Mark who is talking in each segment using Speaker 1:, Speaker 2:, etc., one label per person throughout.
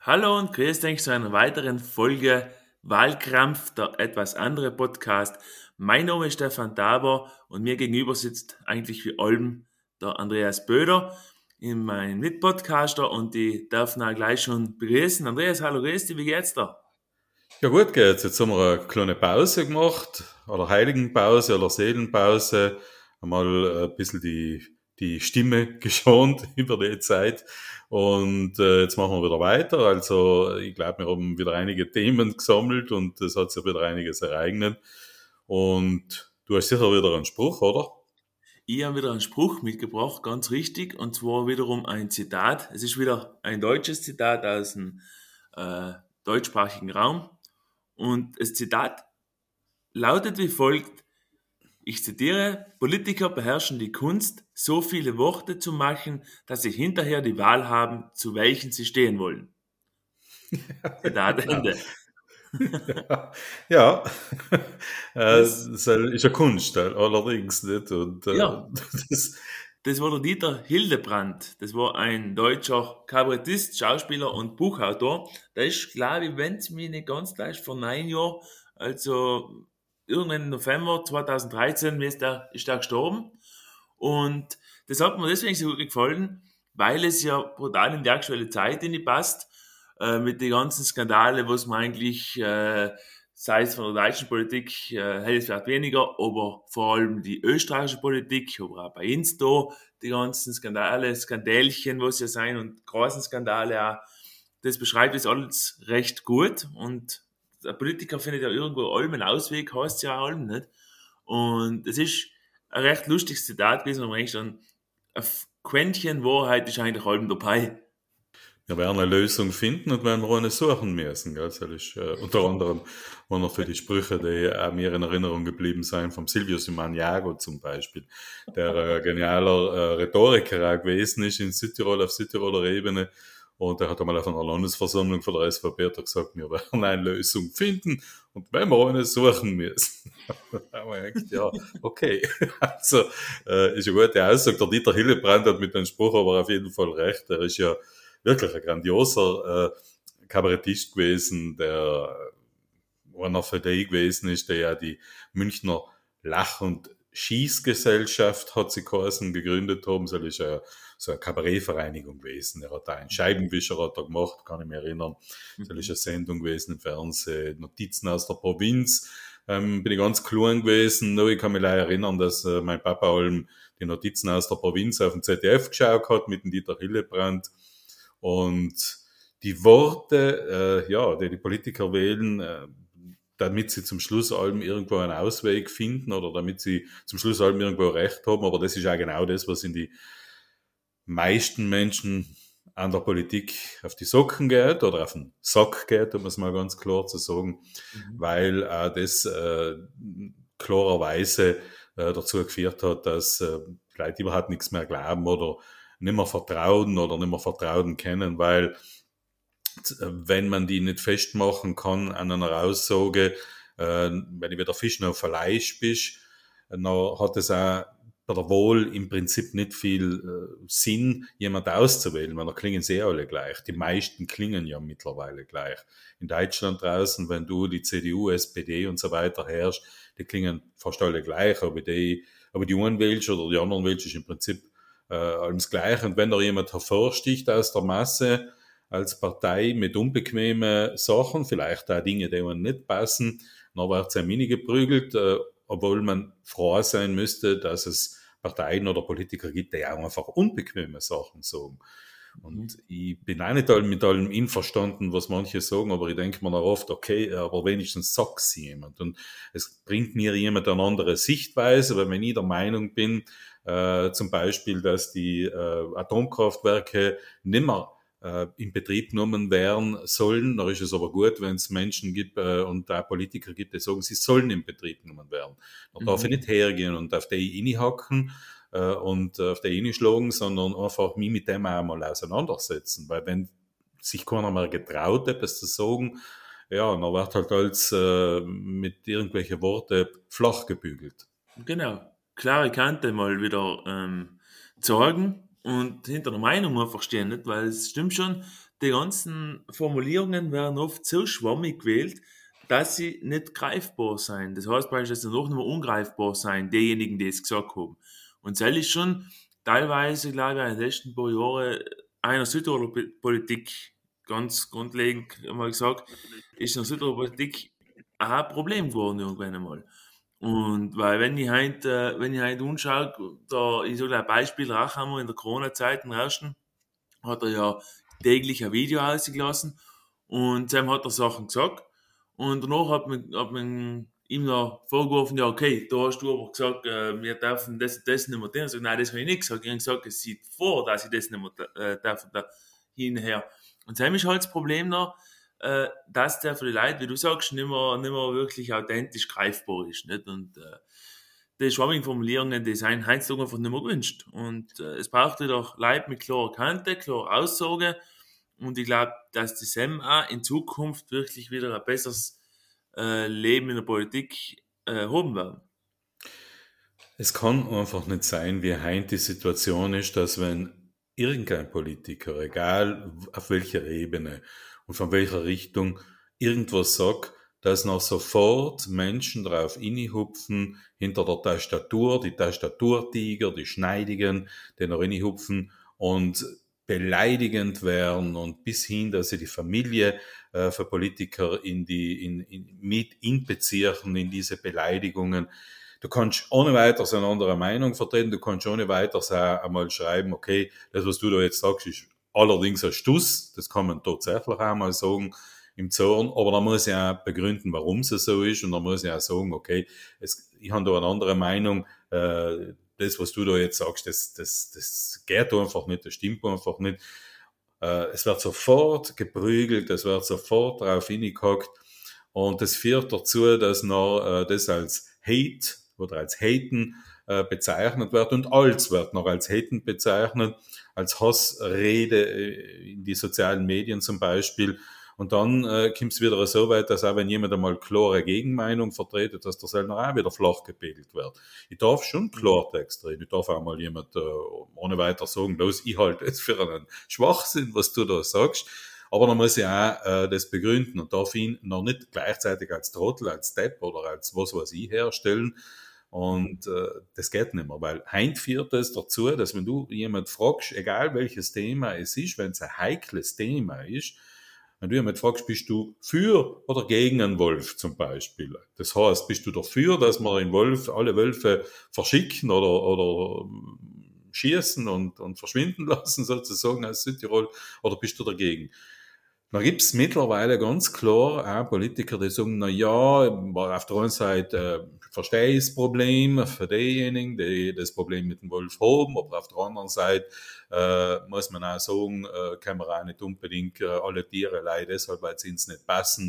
Speaker 1: Hallo und grüß dich zu einer weiteren Folge Wahlkrampf, der etwas andere Podcast. Mein Name ist Stefan Taber und mir gegenüber sitzt eigentlich wie allem der Andreas Böder, mein Mitpodcaster, und die darf ihn auch gleich schon begrüßen. Andreas, hallo, grüß dich, wie geht's dir?
Speaker 2: Ja gut geht's. Jetzt haben wir eine kleine Pause gemacht, oder Heiligenpause oder Seelenpause. Einmal ein bisschen die Stimme geschont über die Zeit. Und jetzt machen wir wieder weiter. Also ich glaube, wir haben wieder einige Themen gesammelt und es hat sich wieder einiges ereignet. Und du hast sicher wieder einen Spruch, oder?
Speaker 1: Ich habe wieder einen Spruch mitgebracht, ganz richtig, und zwar wiederum ein Zitat. Es ist wieder ein deutsches Zitat aus dem äh, deutschsprachigen Raum. Und das Zitat lautet wie folgt: Ich zitiere: Politiker beherrschen die Kunst, so viele Worte zu machen, dass sie hinterher die Wahl haben, zu welchen sie stehen wollen. Zitat
Speaker 2: Genau.
Speaker 1: Ende.
Speaker 2: Ja, ja.
Speaker 1: Das,
Speaker 2: Das ist ja Kunst, allerdings nicht. Und
Speaker 1: ja,
Speaker 2: das,
Speaker 1: das war der Dieter Hildebrandt. Das war ein deutscher Kabarettist, Schauspieler und Buchautor. Der ist, glaube ich, wenn es mich nicht ganz täuscht, vor 9 Jahren, also irgendwann im November 2013, ist der gestorben. Und das hat mir deswegen so gut gefallen, weil es ja brutal in die aktuelle Zeit in die passt, mit den ganzen Skandale, was man eigentlich, sei es von der deutschen Politik, hätte es vielleicht weniger, aber vor allem die österreichische Politik, aber auch bei uns da, die ganzen Skandale, Skandälchen, was ja sein, und großen Skandale auch, das beschreibt es alles recht gut. Und der Politiker findet ja irgendwo allem einen Ausweg, heißt ja auch allem nicht. Und es ist ein recht lustiges Zitat gewesen, wo man eigentlich dann, ein Quäntchen Wahrheit ist eigentlich allem dabei.
Speaker 2: Wir werden eine Lösung finden und werden wir eine suchen müssen. Gell? Das ist unter anderem einer für die Sprüche, die mir in Erinnerung geblieben sind, vom Silvio Simaniago zum Beispiel, der genialer Rhetoriker auch gewesen ist in Südtirol, auf Südtiroler Ebene. Und er hat einmal auf einer Landesversammlung von der SVP gesagt, wir werden eine Lösung finden und wenn wir eine suchen müssen. Da haben wir gedacht, ja, okay. Also, ist eine gute Aussage. Der Dieter Hillebrand hat mit dem Spruch aber auf jeden Fall recht. Er ist ja wirklich ein grandioser Kabarettist gewesen, der einer für die gewesen ist, der ja die Münchner Lach- und Schießgesellschaft, hat sie geheißen, gegründet haben. Das ist so eine Kabarettvereinigung gewesen. Er hat da einen Scheibenwischer hat er gemacht, kann ich mich erinnern. Das ist
Speaker 1: Mhm.
Speaker 2: eine Sendung gewesen im Fernsehen, Notizen aus der Provinz. Bin ich ganz klein gewesen. Nur ich kann mich leider erinnern, dass mein Papa allem die Notizen aus der Provinz auf dem ZDF geschaut hat mit dem Dieter Hillebrand. Und die Worte, ja, die die Politiker wählen, damit sie zum Schluss allem irgendwo einen Ausweg finden oder damit sie zum Schluss allem irgendwo Recht haben. Aber das ist ja genau das, was in die meisten Menschen an der Politik auf die Socken geht oder auf den Sack geht, um es mal ganz klar zu sagen,
Speaker 1: Mhm.
Speaker 2: weil das klarerweise dazu geführt hat, dass die Leute überhaupt nichts mehr glauben oder nicht mehr vertrauen oder nicht mehr Vertrauen kennen, weil wenn man die nicht festmachen kann an einer Aussage, wenn ich wieder Fisch auf Fleisch bist, dann hat es auch bei der Wahl im Prinzip nicht viel Sinn, jemand auszuwählen, weil da klingen sie alle gleich. Die meisten klingen ja mittlerweile gleich. In Deutschland draußen, wenn du die CDU, SPD und so weiter herrschst, die klingen fast alle gleich, aber die einen wählst oder die anderen wählst, ist im Prinzip alles gleich. Und wenn da jemand hervorsticht aus der Masse, als Partei mit unbequemen Sachen, vielleicht auch Dinge, die einem nicht passen, dann wird es ein Mini geprügelt, obwohl man froh sein müsste, dass es Parteien oder Politiker gibt, die auch einfach unbequeme Sachen sagen. Und
Speaker 1: Mhm.
Speaker 2: ich bin auch nicht mit allem einverstanden, was manche sagen, aber ich denke mir auch oft, okay, aber wenigstens sagt's jemand. Und es bringt mir jemand eine andere Sichtweise, weil wenn ich der Meinung bin, zum Beispiel, dass die Atomkraftwerke nimmer in Betrieb genommen werden sollen. Da ist es aber gut, wenn es Menschen gibt und da Politiker gibt, die sagen, sie sollen in Betrieb genommen werden. Da darf ich
Speaker 1: Mhm.
Speaker 2: nicht hergehen und auf die reinhacken und auf die reinschlagen, sondern einfach mich mit dem auch mal auseinandersetzen. Weil wenn sich keiner mehr getraut, etwas zu sagen, ja, dann wird halt alles mit irgendwelchen Worten flach gebügelt.
Speaker 1: Genau. Klare Kante mal wieder zeigen und hinter der Meinung einfach stehen, nicht? Weil es stimmt schon, die ganzen Formulierungen werden oft so schwammig gewählt, dass sie nicht greifbar sein. Das heißt beispielsweise noch nicht mehr ungreifbar sein, diejenigen, die es gesagt haben. Und das ist schon teilweise, glaube ich, in den letzten paar Jahren einer Südtiroler Politik ganz grundlegend mal gesagt, ist in der Südtiroler Politik ein Problem geworden irgendwann einmal. Und weil wenn ich heute anschaue, da, ich sage ein Beispiel, Rachhammer in der Corona-Zeit, im ersten, hat er ja täglich ein Video ausgelassen und Sam hat er Sachen gesagt und danach hat man ihm noch vorgeworfen, ja okay, da hast du aber gesagt, wir dürfen das nicht mehr tun. Also, nein, das habe ich nicht gesagt. Ich habe gesagt, es sieht vor, dass ich das nicht mehr darf, da hinher. Und Sam ist halt das Problem noch, dass der für die Leute, wie du sagst, nicht mehr wirklich authentisch greifbar ist. Nicht? Und die schwammigen Formulierungen, die sind heutzutage einfach nicht mehr gewünscht. Und es braucht wieder Leute mit klarer Kante, klarer Aussage. Und ich glaube, dass die SEM auch in Zukunft wirklich wieder ein besseres Leben in der Politik haben werden.
Speaker 2: Es kann einfach nicht sein, wie heute die Situation ist, dass wenn irgendein Politiker, egal auf welcher Ebene und von welcher Richtung, irgendwas sagt, dass noch sofort Menschen drauf innehupfen, hinter der Tastatur, die Tastaturtiger, die Schneidigen, die noch innehupfen und beleidigend werden und bis hin, dass sie die Familie für Politiker mit einbeziehen in diese Beleidigungen. Du kannst ohne weiteres eine andere Meinung vertreten, du kannst ohne weiteres auch einmal schreiben, okay, das, was du da jetzt sagst, ist allerdings ein Stuss, das kann man tatsächlich auch mal sagen im Zorn, aber da muss ich auch begründen, warum es so ist und da muss ich auch sagen, okay, ich habe da eine andere Meinung, das, was du da jetzt sagst, das geht einfach nicht, das stimmt einfach nicht. Es wird sofort geprügelt, es wird sofort drauf hingehackt und das führt dazu, dass noch das als Hate oder als Haten bezeichnet wird und alles wird noch als Haten bezeichnet, als Hassrede in die sozialen Medien zum Beispiel. Und dann kommt es wieder so weit, dass auch wenn jemand einmal klare Gegenmeinung vertretet, dass der selber auch wieder flach gepegelt wird. Ich darf schon Klartext reden. Ich darf auch mal jemand ohne weiter sagen, los, ich halte es für einen Schwachsinn, was du da sagst. Aber dann muss ich auch das begründen und darf ihn noch nicht gleichzeitig als Trottel, als Depp oder als was weiß ich herstellen. Und das geht nicht mehr, weil heint führt es dazu, dass wenn du jemand fragst, egal welches Thema es ist, wenn es ein heikles Thema ist, wenn du jemand fragst, bist du für oder gegen einen Wolf zum Beispiel? Das heißt, bist du dafür, dass wir alle Wölfe verschicken oder schießen und verschwinden lassen sozusagen aus Südtirol, oder bist du dagegen? Da gibt's mittlerweile ganz klar auch Politiker, die sagen, na ja, auf der einen Seite verstehe ich das Problem für diejenigen, die das Problem mit dem Wolf haben, aber auf der anderen Seite muss man auch sagen, kann man auch nicht unbedingt alle Tiere leider deshalb, weil sie uns nicht passen,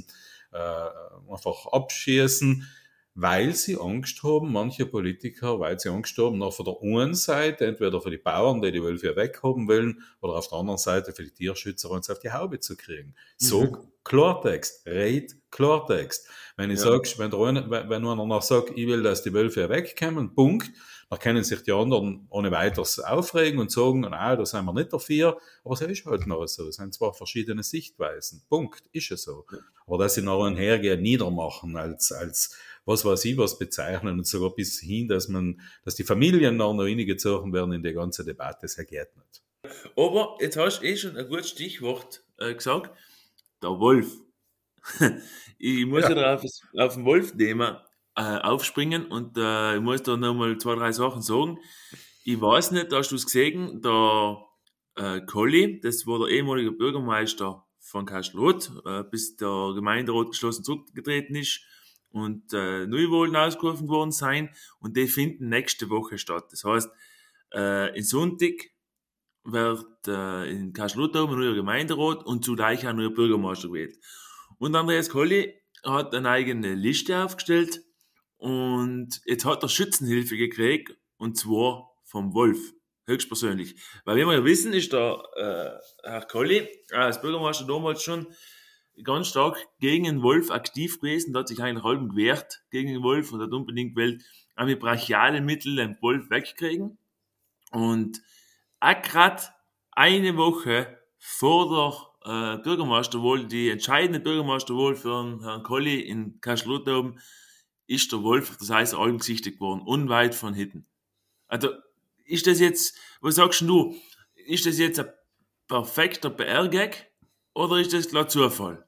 Speaker 2: einfach abschießen, weil sie Angst haben, manche Politiker, weil sie Angst haben, noch von der einen Seite, entweder für die Bauern, die die Wölfe weghaben wollen, oder auf der anderen Seite für die Tierschützer, uns auf die Haube zu kriegen. So Klartext, red Klartext. Wenn ich
Speaker 1: Ja.
Speaker 2: sagst, wenn einer noch sagt, ich will, dass die Wölfe wegkommen, Punkt, dann können sich die anderen ohne weiteres aufregen und sagen, na, da sind wir nicht dafür, aber es ist halt noch so. Es sind zwar verschiedene Sichtweisen. Punkt, ist es so. Aber dass sie nachher hergehen, niedermachen als was weiß ich was bezeichnen und sogar bis hin, dass die Familien noch reingezogen werden in die ganze Debatte, das geht nicht.
Speaker 1: Aber jetzt hast du schon ein gutes Stichwort gesagt, der Wolf. Ich muss
Speaker 2: Ja.
Speaker 1: wieder auf den Wolf-Thema aufspringen und ich muss da nochmal 2, 3 Sachen sagen. Ich weiß nicht, hast du es gesehen, der Colli, das war der ehemalige Bürgermeister von Kastelruth, bis der Gemeinderat geschlossen zurückgetreten ist und Neuwahlen ausgerufen worden sein und die finden nächste Woche statt. Das heißt, in Sonntag wird in Kastelruth ein neuer Gemeinderat und zugleich ein neuer Bürgermeister gewählt. Und Andreas Colli hat eine eigene Liste aufgestellt und jetzt hat er Schützenhilfe gekriegt und zwar vom Wolf, höchstpersönlich. Weil wie wir ja wissen, ist der Herr Colli als Bürgermeister damals schon ganz stark gegen den Wolf aktiv gewesen, der hat sich eigentlich halb gewehrt gegen den Wolf und hat unbedingt gewählt, mit brachialen Mitteln den Wolf wegkriegen. Und auch grad eine Woche vor Bürgermeisterwahl, die entscheidende Bürgermeisterwahl für den Herrn Colli in Kastelruth oben, ist der Wolf, das heißt, Alm gesichtet worden, unweit von Hitten. Also, ist das jetzt, was sagst du, ist das jetzt ein perfekter PR-Gag oder ist das klar Zufall?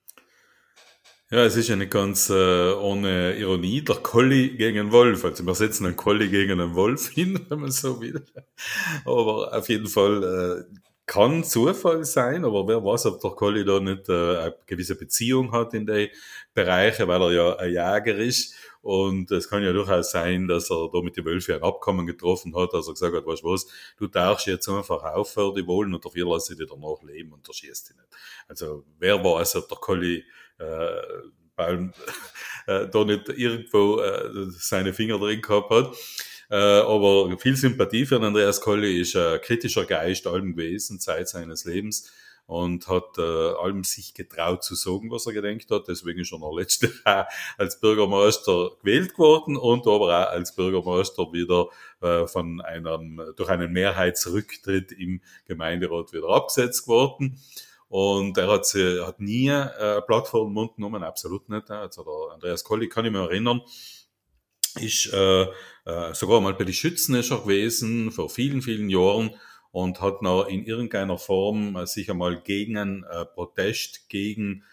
Speaker 2: Ja, es ist ja nicht ganz ohne Ironie, der Colli gegen Wolf. Also wir setzen einen Colli gegen einen Wolf hin, wenn man so will. Aber auf jeden Fall kann Zufall sein, aber wer weiß, ob der Colli da nicht eine gewisse Beziehung hat in die Bereiche, weil er ja ein Jäger ist. Und es kann ja durchaus sein, dass er da mit den Wölfen ein Abkommen getroffen hat, dass er gesagt hat, weißt du was, du tauchst jetzt einfach auf für die Wohlen und dafür lasse ich dich danach leben und der schießt dich nicht. Also wer weiß, ob der Colli Baum da nicht irgendwo seine Finger drin gehabt hat. Aber viel Sympathie für den Andreas Colli, ist ein kritischer Geist allem gewesen, Zeit seines Lebens, und hat allem sich getraut zu sagen, was er gedenkt hat. Deswegen ist er noch letztes Jahr als Bürgermeister gewählt worden und aber auch als Bürgermeister wieder durch einen Mehrheitsrücktritt im Gemeinderat wieder abgesetzt worden. Und er hat nie eine Plattform im Mund genommen, absolut nicht. Also der Andreas Colli, kann ich mich erinnern, ist sogar mal bei den Schützen ist er gewesen, vor vielen, vielen Jahren, und hat noch in irgendeiner Form sich einmal gegen einen Protest gegen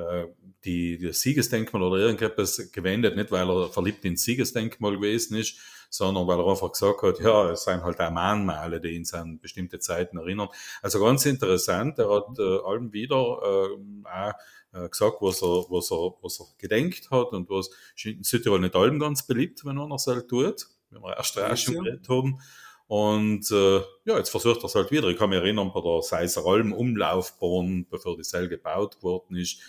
Speaker 2: das Siegesdenkmal oder irgendetwas gewendet, nicht weil er verliebt ins Siegesdenkmal gewesen ist, sondern weil er einfach gesagt hat, ja, es seien halt auch Mahnmale, die ihn an bestimmte Zeiten erinnern. Also ganz interessant, er hat allem wieder auch gesagt, was er gedenkt hat und was in Südtirol nicht allem ganz beliebt, wenn man es halt tut, wenn wir erst schon geredet haben. Und ja, jetzt versucht er es halt wieder. Ich kann mich erinnern, bei der Seiser Alm Umlaufbahn, bevor die Seil gebaut worden ist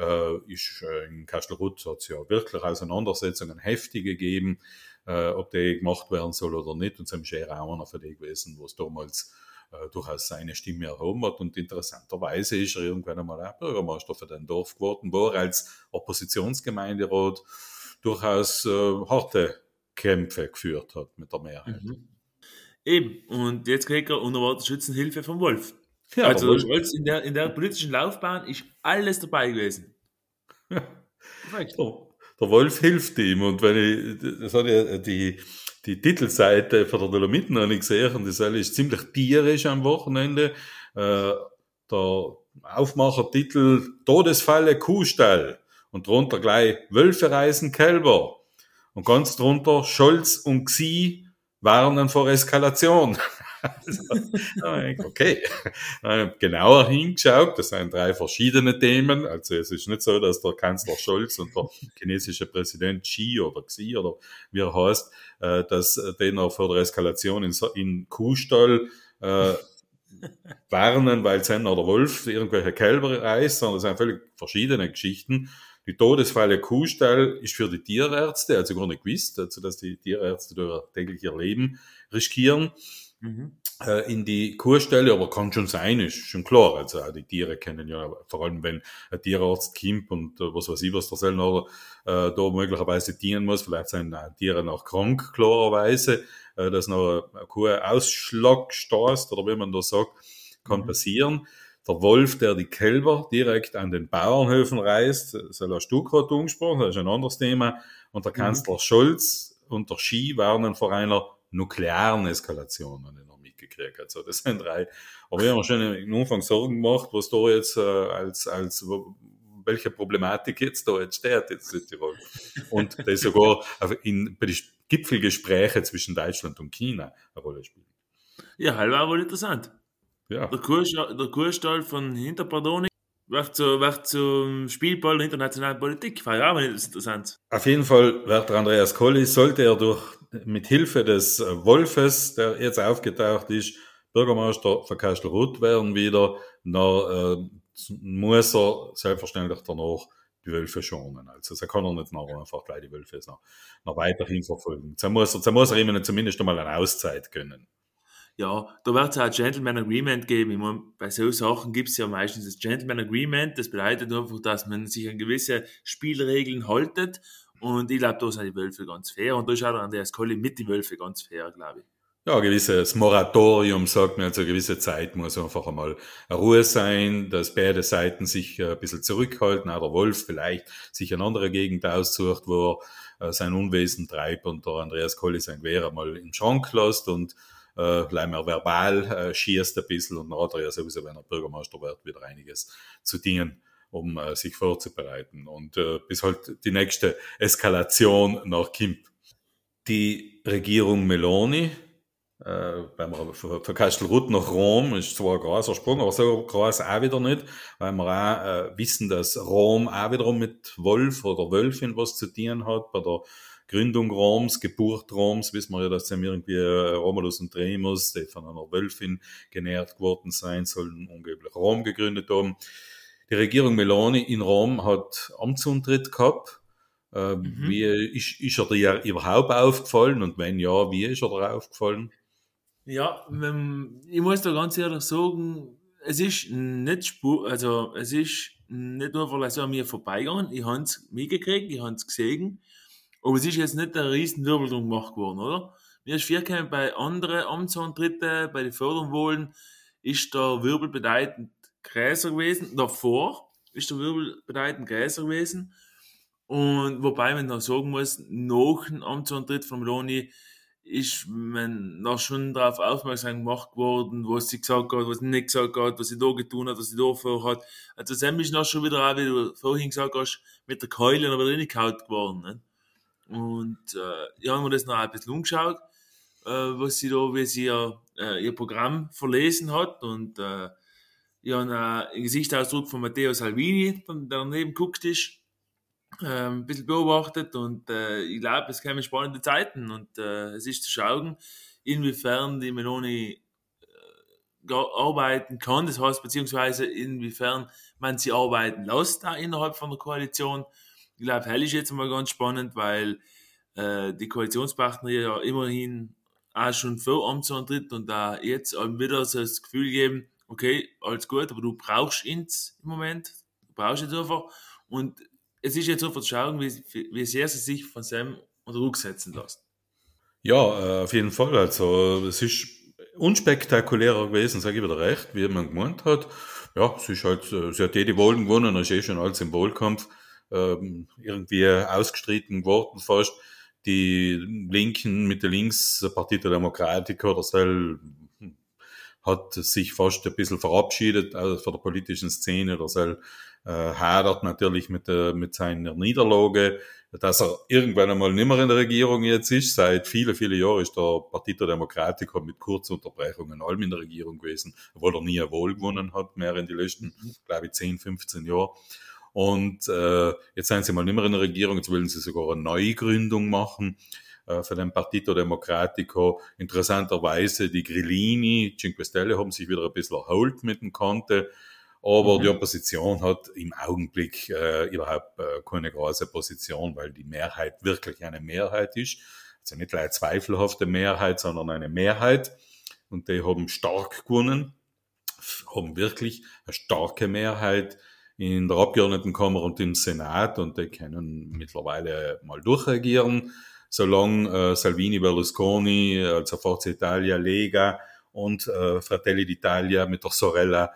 Speaker 2: in Kastelruth hat es ja wirklich Auseinandersetzungen heftige gegeben, ob die gemacht werden soll oder nicht. Und es ist auch einer für die gewesen, wo es damals durchaus seine Stimme erhoben hat. Und interessanterweise ist er irgendwann einmal auch Bürgermeister für den Dorf geworden, wo er als Oppositionsgemeinderat durchaus harte Kämpfe geführt hat mit der Mehrheit.
Speaker 1: Mhm. Eben, und jetzt kriegt er unerwartet Schützenhilfe vom Wolf.
Speaker 2: Ja,
Speaker 1: also der Scholz in der politischen Laufbahn ist alles dabei gewesen.
Speaker 2: Ja. Perfekt. Der Wolf hilft ihm. Und wenn das hat ja die Titelseite von der Dolomiten habe ich gesehen, und das ist ziemlich tierisch am Wochenende. Der Aufmachertitel Todesfalle Kuhstall. Und drunter gleich Wölfe reißen Kälber. Und ganz drunter Scholz und Xi warnen vor Eskalation. Okay. Genauer hingeschaut, das sind 3 verschiedene Themen. Also es ist nicht so, dass der Kanzler Scholz und der chinesische Präsident Xi oder Xi oder wie er heißt, dass denen vor der Eskalation in Kuhstall warnen, weil Senner oder Wolf irgendwelche Kälber reißt, sondern es sind völlig verschiedene Geschichten. Die Todesfalle Kuhstall ist für die Tierärzte, also gar nicht gewusst, also dass die Tierärzte durch täglich ihr Leben riskieren. In die Kuhstelle, aber kann schon sein, ist schon klar. Also auch die Tiere kennen ja, vor allem wenn ein Tierarzt kommt und was weiß ich, was der Sellner da möglicherweise dienen muss, vielleicht sind Tiere noch krank, klarerweise, dass noch eine Kuh Ausschlag stößt, oder wie man das sagt, kann passieren. Der Wolf, der die Kälber direkt an den Bauernhöfen reißt, soll hast du gerade angesprochen, das ist ein anderes Thema. Und der Kanzler Scholz und der Xi warnen vor einer nuklearen Eskalation, habe ich noch mitgekriegt. Also das sind 3. Aber wir haben schon am Anfang Sorgen gemacht, was da jetzt welche Problematik jetzt da entsteht in Südtirol. Und das sogar bei den Gipfelgesprächen zwischen Deutschland und China eine Rolle spielt.
Speaker 1: Ja, halber wohl interessant.
Speaker 2: Ja.
Speaker 1: Der Kuhstall von Hinterpardoni wird zum Spielball der internationalen Politik. War ja auch mal interessant.
Speaker 2: Auf jeden Fall wird der Andreas Colli, sollte er mit Hilfe des Wolfes, der jetzt aufgetaucht ist, Bürgermeister von Kastelruth werden wieder, dann muss er selbstverständlich danach die Wölfe schonen. Also so kann er nicht nachher einfach gleich die Wölfe noch weiterhin verfolgen. So muss er ihnen zumindest einmal eine Auszeit gönnen.
Speaker 1: Ja, da wird es auch ein Gentleman Agreement geben. Ich meine, bei so Sachen gibt es ja meistens das Gentleman Agreement. Das bedeutet einfach, dass man sich an gewisse Spielregeln haltet. Und ich glaube, da sind die Wölfe ganz fair. Und da ist auch der Andreas Colli mit die Wölfe ganz fair, glaube ich.
Speaker 2: ja, ein gewisses Moratorium, sagt man, also eine gewisse Zeit muss einfach einmal eine Ruhe sein, dass beide Seiten sich ein bisschen zurückhalten, auch der Wolf vielleicht sich eine andere Gegend aussucht, wo er sein Unwesen treibt und der Andreas Colli sein Gewehr einmal im Schrank lässt und gleich mal verbal schießt ein bisschen und dann hat er ja sowieso, wenn er Bürgermeister wird, wieder einiges zu dienen, um sich vorzubereiten und bis halt die nächste Eskalation nach Kimp. Die Regierung Meloni, wenn wir von Kastelruth nach Rom, ist zwar ein großer Sprung, aber so groß auch wieder nicht, weil wir auch wissen, dass Rom auch wiederum mit Wolf oder Wölfin was zu tun hat. Bei der Gründung Roms, Geburt Roms, wissen wir ja, dass dann irgendwie Romulus und Remus, die von einer Wölfin genährt geworden sein, sollen angeblich Rom gegründet haben. Die Regierung Meloni in Rom hat Amtsantritt gehabt. Wie
Speaker 1: Mhm.
Speaker 2: ist er dir überhaupt aufgefallen und wenn ja, wie ist er dir aufgefallen?
Speaker 1: Ja, ich muss da ganz ehrlich sagen, es ist nicht also es ist nicht nur einfach so an mir vorbeigegangen. Ich habe es mitgekriegt, ich habe es gesehen, aber es ist jetzt nicht ein riesen Wirbel drum gemacht worden, oder? Mir ist vorgekommen, bei anderen Amtsantritten, bei den Förderwahlen, ist der Wirbel bedeutend größer gewesen. Davor ist der Wirbel bedeutend größer gewesen. Und wobei man noch sagen muss, nach dem Amtsantritt von Meloni ist man noch schon darauf aufmerksam gemacht worden, was sie gesagt hat, was sie nicht gesagt hat, was sie da getan hat, was sie da vor hat. Also Sam ist noch schon wieder auch, wie du vorhin gesagt hast, mit der Keule noch wieder reingehauen geworden. Ne? Und ich habe mir das noch ein bisschen umgeschaut, was sie da, wie sie ihr Programm verlesen hat. Und ich habe einen Gesichtsausdruck von Matteo Salvini, der daneben geguckt ist, ein bisschen beobachtet und ich glaube, es kämen spannende Zeiten und es ist zu schauen, inwiefern die Meloni arbeiten kann, das heißt, beziehungsweise inwiefern man sie arbeiten lässt da innerhalb von der Koalition. Ich glaube, hell ist jetzt mal ganz spannend, weil die Koalitionspartner ja immerhin auch schon vor Amtsantritt und da jetzt auch wieder so das Gefühl geben, okay, alles gut, aber du brauchst ihn im Moment, du brauchst ihn einfach und es ist jetzt einfach zu schauen, wie sehr sie sich von Sam unter Druck setzen lassen.
Speaker 2: Ja, auf jeden Fall. Also es ist unspektakulärer gewesen, sage ich wieder recht, wie man gemeint hat. Ja, es ist halt, sie hat die Wahlen gewonnen, ist eh schon als im Wahlkampf irgendwie ausgestritten geworden fast. Die Linken mit der Links, Partito Democratico, das hat sich fast ein bisschen verabschiedet von der politischen Szene. Der soll hadert natürlich mit seiner Niederlage, dass er irgendwann einmal nicht mehr in der Regierung jetzt ist. Seit viele Jahren ist der Partito Democratico mit kurzen Unterbrechungen allem in der Regierung gewesen, obwohl er nie ein Wahl gewonnen hat, mehr in die letzten, glaube ich, 10, 15 Jahre. Und jetzt sind sie mal nicht mehr in der Regierung, jetzt wollen sie sogar eine Neugründung machen für den Partito Democratico. Interessanterweise die Grillini, Cinque Stelle haben sich wieder ein bisschen erholt mit dem Conte, aber die
Speaker 1: Mhm.
Speaker 2: Opposition hat im Augenblick überhaupt keine große Position, weil die Mehrheit wirklich eine Mehrheit ist. Also nicht eine zweifelhafte Mehrheit, sondern eine Mehrheit. Und die haben stark gewonnen, haben wirklich eine starke Mehrheit in der Abgeordnetenkammer und im Senat und die können mittlerweile mal durchregieren, solange Salvini, Berlusconi, also Forza Italia, Lega und Fratelli d'Italia mit der Sorella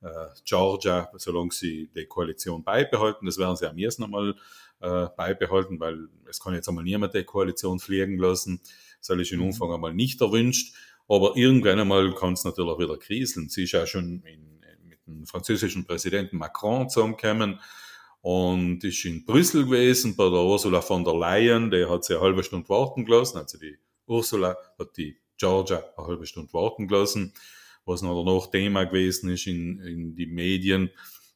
Speaker 2: Giorgia, solange sie die Koalition beibehalten, das werden sie am ersten einmal beibehalten, weil es kann jetzt einmal niemand die Koalition fliegen lassen, das ist im
Speaker 1: Mhm.
Speaker 2: Umfang einmal nicht erwünscht, aber irgendwann einmal kann es natürlich wieder kriseln. Sie ist ja schon mit dem französischen Präsidenten Macron zusammengekommen und ist in Brüssel gewesen bei der Ursula von der Leyen. Die hat sie eine halbe Stunde warten gelassen. Also die Ursula hat die Georgia eine halbe Stunde warten gelassen, was noch danach Thema gewesen ist in die Medien.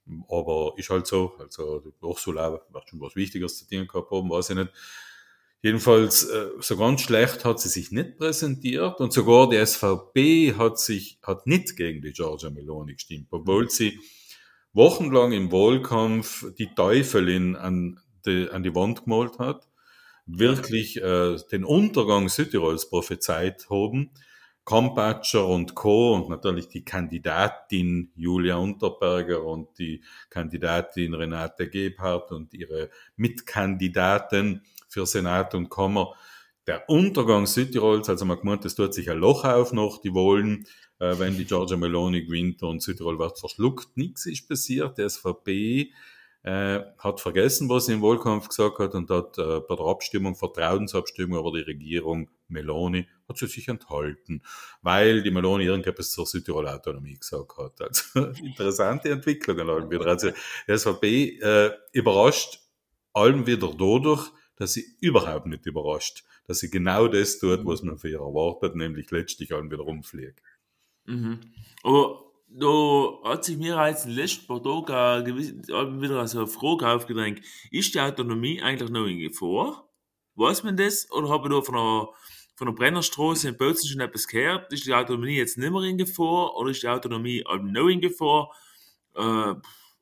Speaker 2: Aber ist halt so. Also die Ursula wird schon was Wichtiges zu tun gehabt haben, weiß ich nicht. Jedenfalls, so ganz schlecht hat sie sich nicht präsentiert und sogar die SVP hat nicht gegen die Giorgia Meloni gestimmt, obwohl sie wochenlang im Wahlkampf die Teufelin an die Wand gemalt hat,
Speaker 1: Ja.
Speaker 2: wirklich den Untergang Südtirols prophezeit haben. Kampatscher und Co. und natürlich die Kandidatin Julia Unterberger und die Kandidatin Renate Gebhardt und ihre Mitkandidaten für Senat und Kammer, der Untergang Südtirols, also man gemeint, es tut sich ein Loch auf noch, die wollen, wenn die Giorgia Meloni gewinnt und Südtirol wird verschluckt. Nichts ist passiert. Die SVP hat vergessen, was sie im Wahlkampf gesagt hat und hat bei der Abstimmung, Vertrauensabstimmung über die Regierung Meloni, hat sie sich enthalten, weil die Meloni irgendetwas zur Südtiroler Autonomie gesagt hat. Also interessante Entwicklungen allem wieder. Also die SVP überrascht allem wieder dadurch, dass sie überhaupt nicht überrascht, dass sie genau das tut, was man von ihr erwartet, nämlich letztlich allem wieder rumfliegt.
Speaker 1: Mhm. Aber da hat sich mir als in den letzten paar Tagen wieder so eine Frage aufgedrängt. Ist die Autonomie eigentlich noch in Gefahr? Weiß man das? Oder habe ich da von der Brennerstraße in Bautzen schon etwas gehört? Ist die Autonomie jetzt nicht mehr in Gefahr? Oder ist die Autonomie noch in Gefahr? Äh,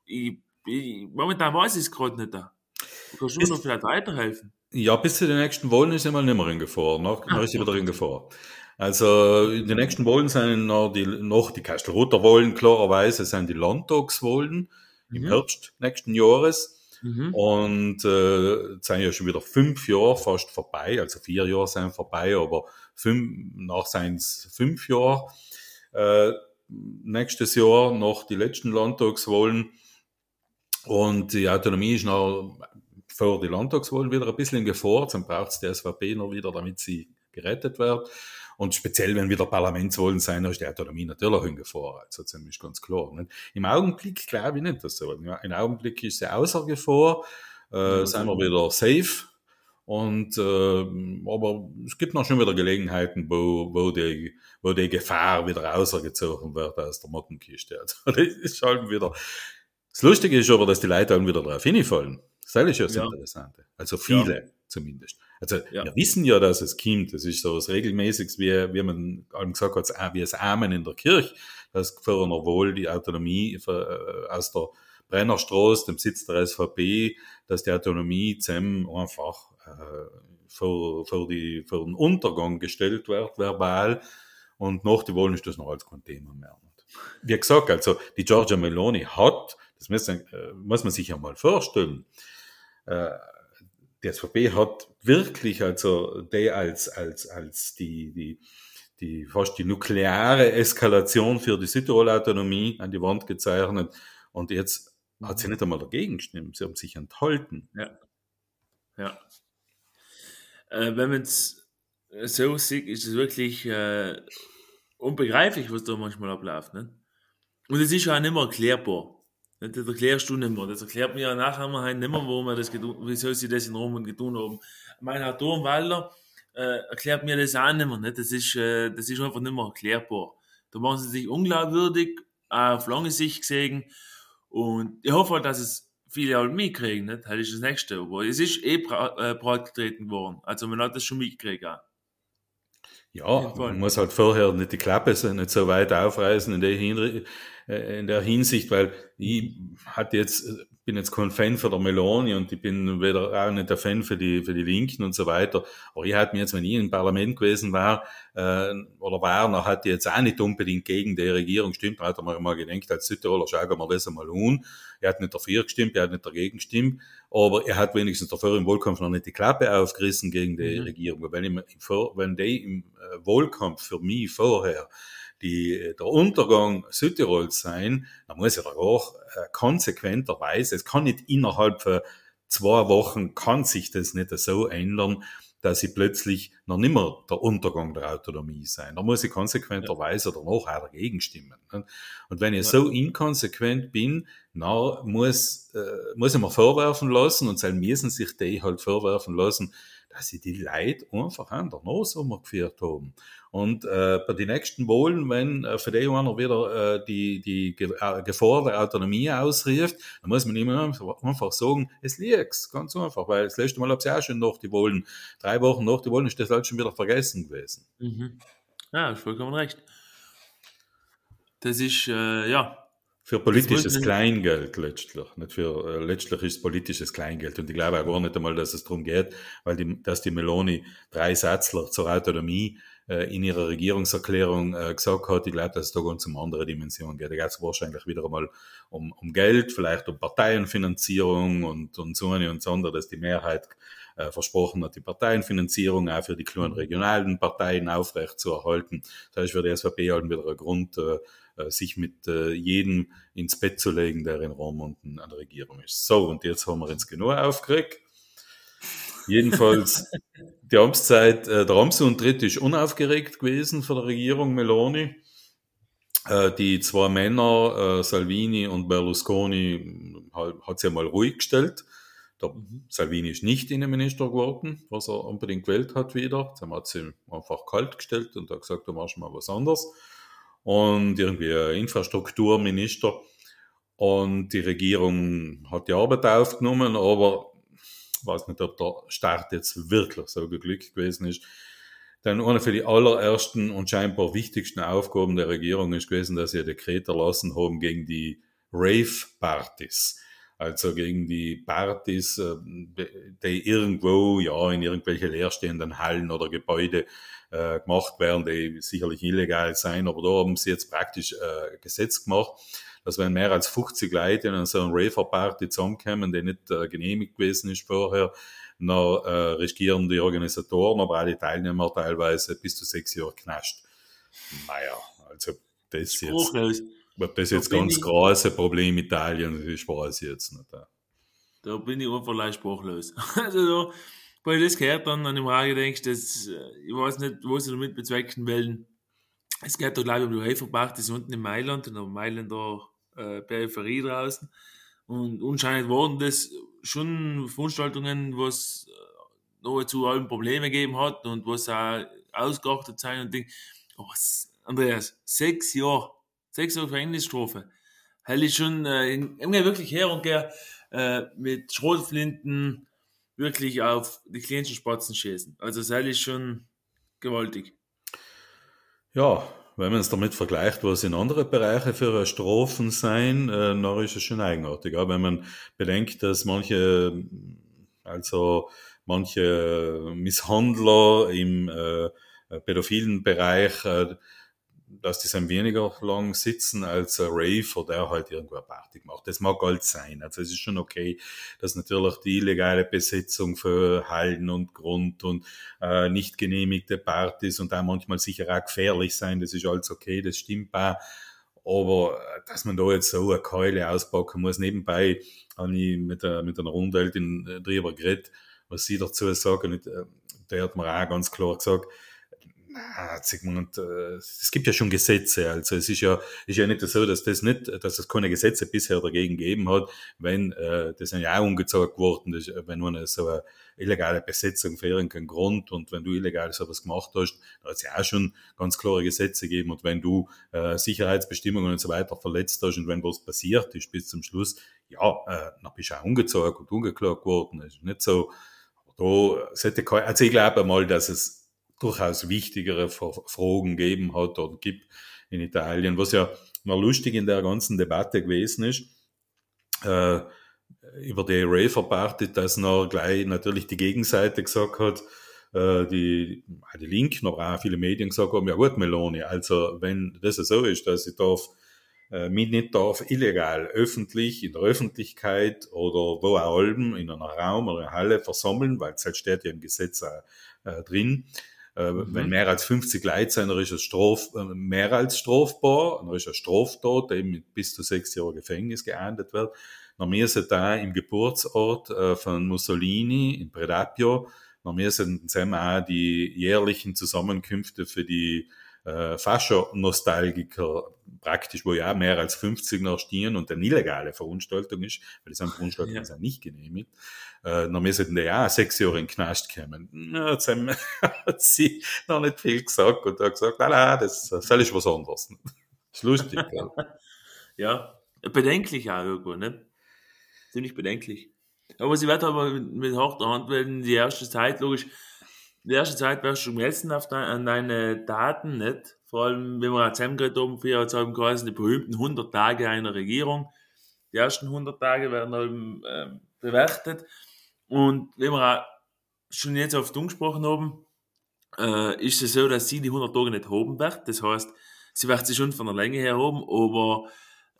Speaker 1: momentan weiß ich es gerade nicht. Kannst du mir noch vielleicht weiterhelfen?
Speaker 2: Ja, bis zu den nächsten Wahlen ist sie mal nicht mehr in Gefahr. Noch ist sie wieder in Gefahr. Also, in den nächsten Wahlen sind noch die Kastelruther Wahlen, klarerweise sind die Landtagswahlen im
Speaker 1: Mhm.
Speaker 2: Herbst nächsten Jahres.
Speaker 1: Mhm.
Speaker 2: Und jetzt sind ja schon wieder 5 Jahre fast vorbei, also 4 Jahre sind vorbei, aber nach sind es 5 Jahre. Nächstes Jahr noch die letzten Landtagswahlen und die Autonomie ist noch vor die Landtagswahlen wieder ein bisschen in Gefahr. Dann braucht es die SVP noch wieder, damit sie gerettet wird. Und speziell, wenn wieder Parlamentswahlen sein, dann ist die Autonomie natürlich in Gefahr. Also ziemlich ganz klar. Nicht? Im Augenblick glaube ich nicht, dass so. Im Augenblick ist sie außer Gefahr,
Speaker 1: Ja,
Speaker 2: sind wir wieder safe. Und aber es gibt noch schon wieder Gelegenheiten, wo die Gefahr wieder rausgezogen wird aus der Mottenkiste. Also das ist halt wieder. Das Lustige ist aber, dass die Leute dann wieder drauf hinfallen. Das ist ja das
Speaker 1: ja,
Speaker 2: Interessante. Also
Speaker 1: ja,
Speaker 2: viele zumindest. Also
Speaker 1: ja.
Speaker 2: wir wissen ja, dass es kommt. Das ist so was Regelmäßiges, wie man allem gesagt hat, wie das Amen in der Kirche, dass vorher noch wohl die Autonomie aus der Brennerstraße, dem Sitz der SVP, dass die Autonomie zusammen einfach für den Untergang gestellt wird, verbal. Und nach die Wahlen ist das noch als kein Thema mehr. Wie gesagt, also die Giorgia Meloni hat, das muss man sich ja mal vorstellen, die SVP hat wirklich also die als die fast die nukleare Eskalation für die Südtirol-Autonomie an die Wand gezeichnet und jetzt hat sie
Speaker 1: Mhm.
Speaker 2: nicht einmal dagegen gestimmt, sie haben sich enthalten.
Speaker 1: Ja, ja. Wenn man es so sieht, ist es wirklich unbegreiflich, was da manchmal abläuft. Ne? Und es ist ja auch nicht mehr erklärbar. Ne? Das erklärst du nicht mehr. Das erklärt mir ja nachher nicht mehr, warum wir das wieso sie das in Rom getan haben. Mein Herr Thurmwalder erklärt mir das auch nicht mehr. Ne? Das ist einfach nicht mehr erklärbar. Da machen sie sich unglaubwürdig, auch auf lange Sicht gesehen. Und ich hoffe halt, dass es viele halt mitkriegen, nicht? Das ist das Nächste. Aber es ist breit getreten worden. Also man hat das schon mitgekriegt auch. Auf
Speaker 2: Ja,
Speaker 1: jeden
Speaker 2: man
Speaker 1: Fall.
Speaker 2: muss halt vorher nicht die Klappe nicht so weit aufreißen in der Hinsicht, weil bin jetzt kein Fan für der Meloni und ich bin weder auch nicht der Fan für die Linken und so weiter. Aber ich hätte mir jetzt, wenn ich im Parlament gewesen war, dann hatte ich jetzt auch nicht unbedingt gegen die Regierung gestimmt. Da hat er mir mal gedacht, als Südtiroler, schauen wir das einmal an. Er hat nicht dafür gestimmt, er hat nicht dagegen gestimmt. Aber er hat wenigstens dafür im Wahlkampf noch nicht die Klappe aufgerissen gegen die
Speaker 1: Mhm.
Speaker 2: Regierung. Wenn die im Wahlkampf für mich vorher der Untergang Südtirols sein, dann muss ja auch konsequenterweise, es kann nicht innerhalb von 2 Wochen, kann sich das nicht so ändern, dass sie plötzlich noch nimmer der Untergang der Autonomie sein. Da muss ich
Speaker 1: Ja,
Speaker 2: konsequenterweise danach auch dagegen stimmen. Und wenn ich
Speaker 1: ja,
Speaker 2: so inkonsequent bin, na, muss ich mir vorwerfen lassen, und dann müssen sich die halt vorwerfen lassen, dass sie die Leute einfach an der Nase geführt haben. Und bei den nächsten Wahlen, wenn für die einer wieder die Gefahr der Autonomie ausruft, dann muss man immer einfach sagen, es liegt ganz einfach, weil das letzte Mal habe ich auch schon nach die Wahlen, 3 Wochen nach die Wahlen ist das halt schon wieder vergessen gewesen.
Speaker 1: mhm. Ja, hast vollkommen recht. Das ist, ja,
Speaker 2: Für
Speaker 1: das muss
Speaker 2: politisches
Speaker 1: man,
Speaker 2: Kleingeld letztlich. Nicht für, letztlich ist es politisches Kleingeld. Und ich glaube auch gar nicht einmal, dass es darum geht, dass die Meloni 3 Sätzler zur Autonomie in ihrer Regierungserklärung gesagt hat. Ich glaube, dass es da ganz um andere Dimensionen geht. Da geht es wahrscheinlich wieder einmal um Geld, vielleicht um Parteienfinanzierung und so eine und so andere, dass die Mehrheit versprochen hat, die Parteienfinanzierung auch für die kleinen regionalen Parteien aufrechtzuerhalten. Das heißt, für die SVP halt wieder ein Grund, sich mit jedem ins Bett zu legen, der in Rom und an der Regierung ist. So, und jetzt haben wir uns genug aufgeregt. Jedenfalls, die Amtszeit, der Amtsantritt ist unaufgeregt gewesen für die Regierung Meloni. Die zwei Männer, Salvini und Berlusconi, hat sie einmal ruhig gestellt. Der Salvini ist nicht Innenminister geworden, was er unbedingt gewählt hat wieder. Dann hat sie einfach kalt gestellt und hat gesagt, du machst mal was anderes. Und irgendwie ein Infrastrukturminister. Und die Regierung hat die Arbeit aufgenommen, aber ich weiß nicht, ob der Start jetzt wirklich so geglückt gewesen ist. Denn eine für die allerersten und scheinbar wichtigsten Aufgaben der Regierung ist gewesen, dass sie ein Dekret erlassen haben gegen die Rave-Partys. Also gegen die Partys, die irgendwo, ja, in irgendwelche leerstehenden Hallen oder Gebäude gemacht werden, die sicherlich illegal sein, aber da haben sie jetzt praktisch Gesetz gemacht, dass wenn mehr als 50 Leute in so einer Raver-Party zusammenkommen, die nicht genehmigt gewesen ist vorher, dann riskieren die Organisatoren, aber auch die Teilnehmer teilweise bis zu 6 Jahre Knast. Naja, also das jetzt, ob das jetzt ganz große Problem Italien ist, weiß ich jetzt nicht.
Speaker 1: Da bin ich einfach leicht sprachlos. Also, weil das gehört dann an dem Frage denkst, dass, ich weiß nicht, was sie damit bezwecken wollen. Es geht doch, glaube ich, um die Heferpartys unten in Mailand, in der Mailänder Peripherie draußen. Und anscheinend waren das schon Veranstaltungen, was noch zu allen Probleme gegeben hat und was auch ausgeachtet sein und Ding. Aber Andreas, 6 Jahre Gefängnisstrafe. Hell ist schon, wirklich her und her mit Schrotflinten wirklich auf die kleinsten Spatzen schießen. Also das ist schon gewaltig.
Speaker 2: Ja, wenn man es damit vergleicht, was in anderen Bereichen für Strafen sein, dann ist es schon eigenartig. Ja, wenn man bedenkt, dass manche Misshandler im pädophilen Bereich, dass die dann weniger lang sitzen als ein Raver, der halt irgendwo eine Party macht. Das mag halt sein. Also es ist schon okay, dass natürlich die illegale Besetzung für Hallen und Grund und nicht genehmigte Partys und da manchmal sicher auch gefährlich sein, das ist alles okay, das stimmt auch. Aber dass man da jetzt so eine Keule auspacken muss, nebenbei habe ich mit einer Rundältin drüber geredet, was sie dazu sagen, und der hat mir auch ganz klar gesagt, es gibt ja schon Gesetze, also es ist ja nicht so, dass es keine Gesetze bisher dagegen gegeben hat, wenn das ist ja auch umgezogen worden, wenn man so eine illegale Besetzung für irgendeinen Grund und wenn du illegal sowas gemacht hast, da hat es ja auch schon ganz klare Gesetze gegeben und wenn du Sicherheitsbestimmungen und so weiter verletzt hast und wenn was passiert ist bis zum Schluss, ja, dann bist du auch umgezogen und ungeklagt worden, das ist nicht so, da sollte also ich glaube mal, dass es durchaus wichtigere Fragen geben hat oder gibt in Italien. Was ja noch lustig in der ganzen Debatte gewesen ist, über die Raver-Party, dass noch gleich natürlich die Gegenseite gesagt hat, die Linken, aber auch viele Medien gesagt haben, ja gut, Meloni, also wenn das so ist, dass ich mich nicht darf illegal öffentlich, in der Öffentlichkeit oder wo auch in einem Raum oder einer Halle versammeln, weil es halt steht ja im Gesetz drin, wenn mehr als 50 Leute sind, dann ist es mehr als strafbar, dann ist es Straftat, eben mit bis zu 6 Jahren Gefängnis geahndet wird. Dann müssen da im Geburtsort von Mussolini, in Predappio, dann müssen zusammen auch die jährlichen Zusammenkünfte für die Fascho-Nostalgiker praktisch, wo ja mehr als 50 noch stehen und eine illegale Veranstaltung ist, weil die Veranstaltungen sind nicht genehmigt, dann müssen die ja auch 6 Jahre in den Knast kommen. Ja, jetzt hat sie noch nicht viel gesagt und hat gesagt, nein, das ist was anderes. Das ist lustig, gell?
Speaker 1: Ja, bedenklich auch irgendwo, ne? Ziemlich bedenklich. Aber sie wird aber mit harter Hand werden die erste Zeit, logisch, die erste Zeit wirst du messen an deine Daten, nicht? Vor allem, wenn wir auch zusammengeredet haben, früher hat es eben geheißen, die berühmten 100 Tage einer Regierung. Die ersten 100 Tage werden eben bewertet. Und wenn wir auch schon jetzt oft umgesprochen haben, ist es so, dass sie die 100 Tage nicht hoben wird. Das heißt, sie wird sich schon von der Länge her hoben, aber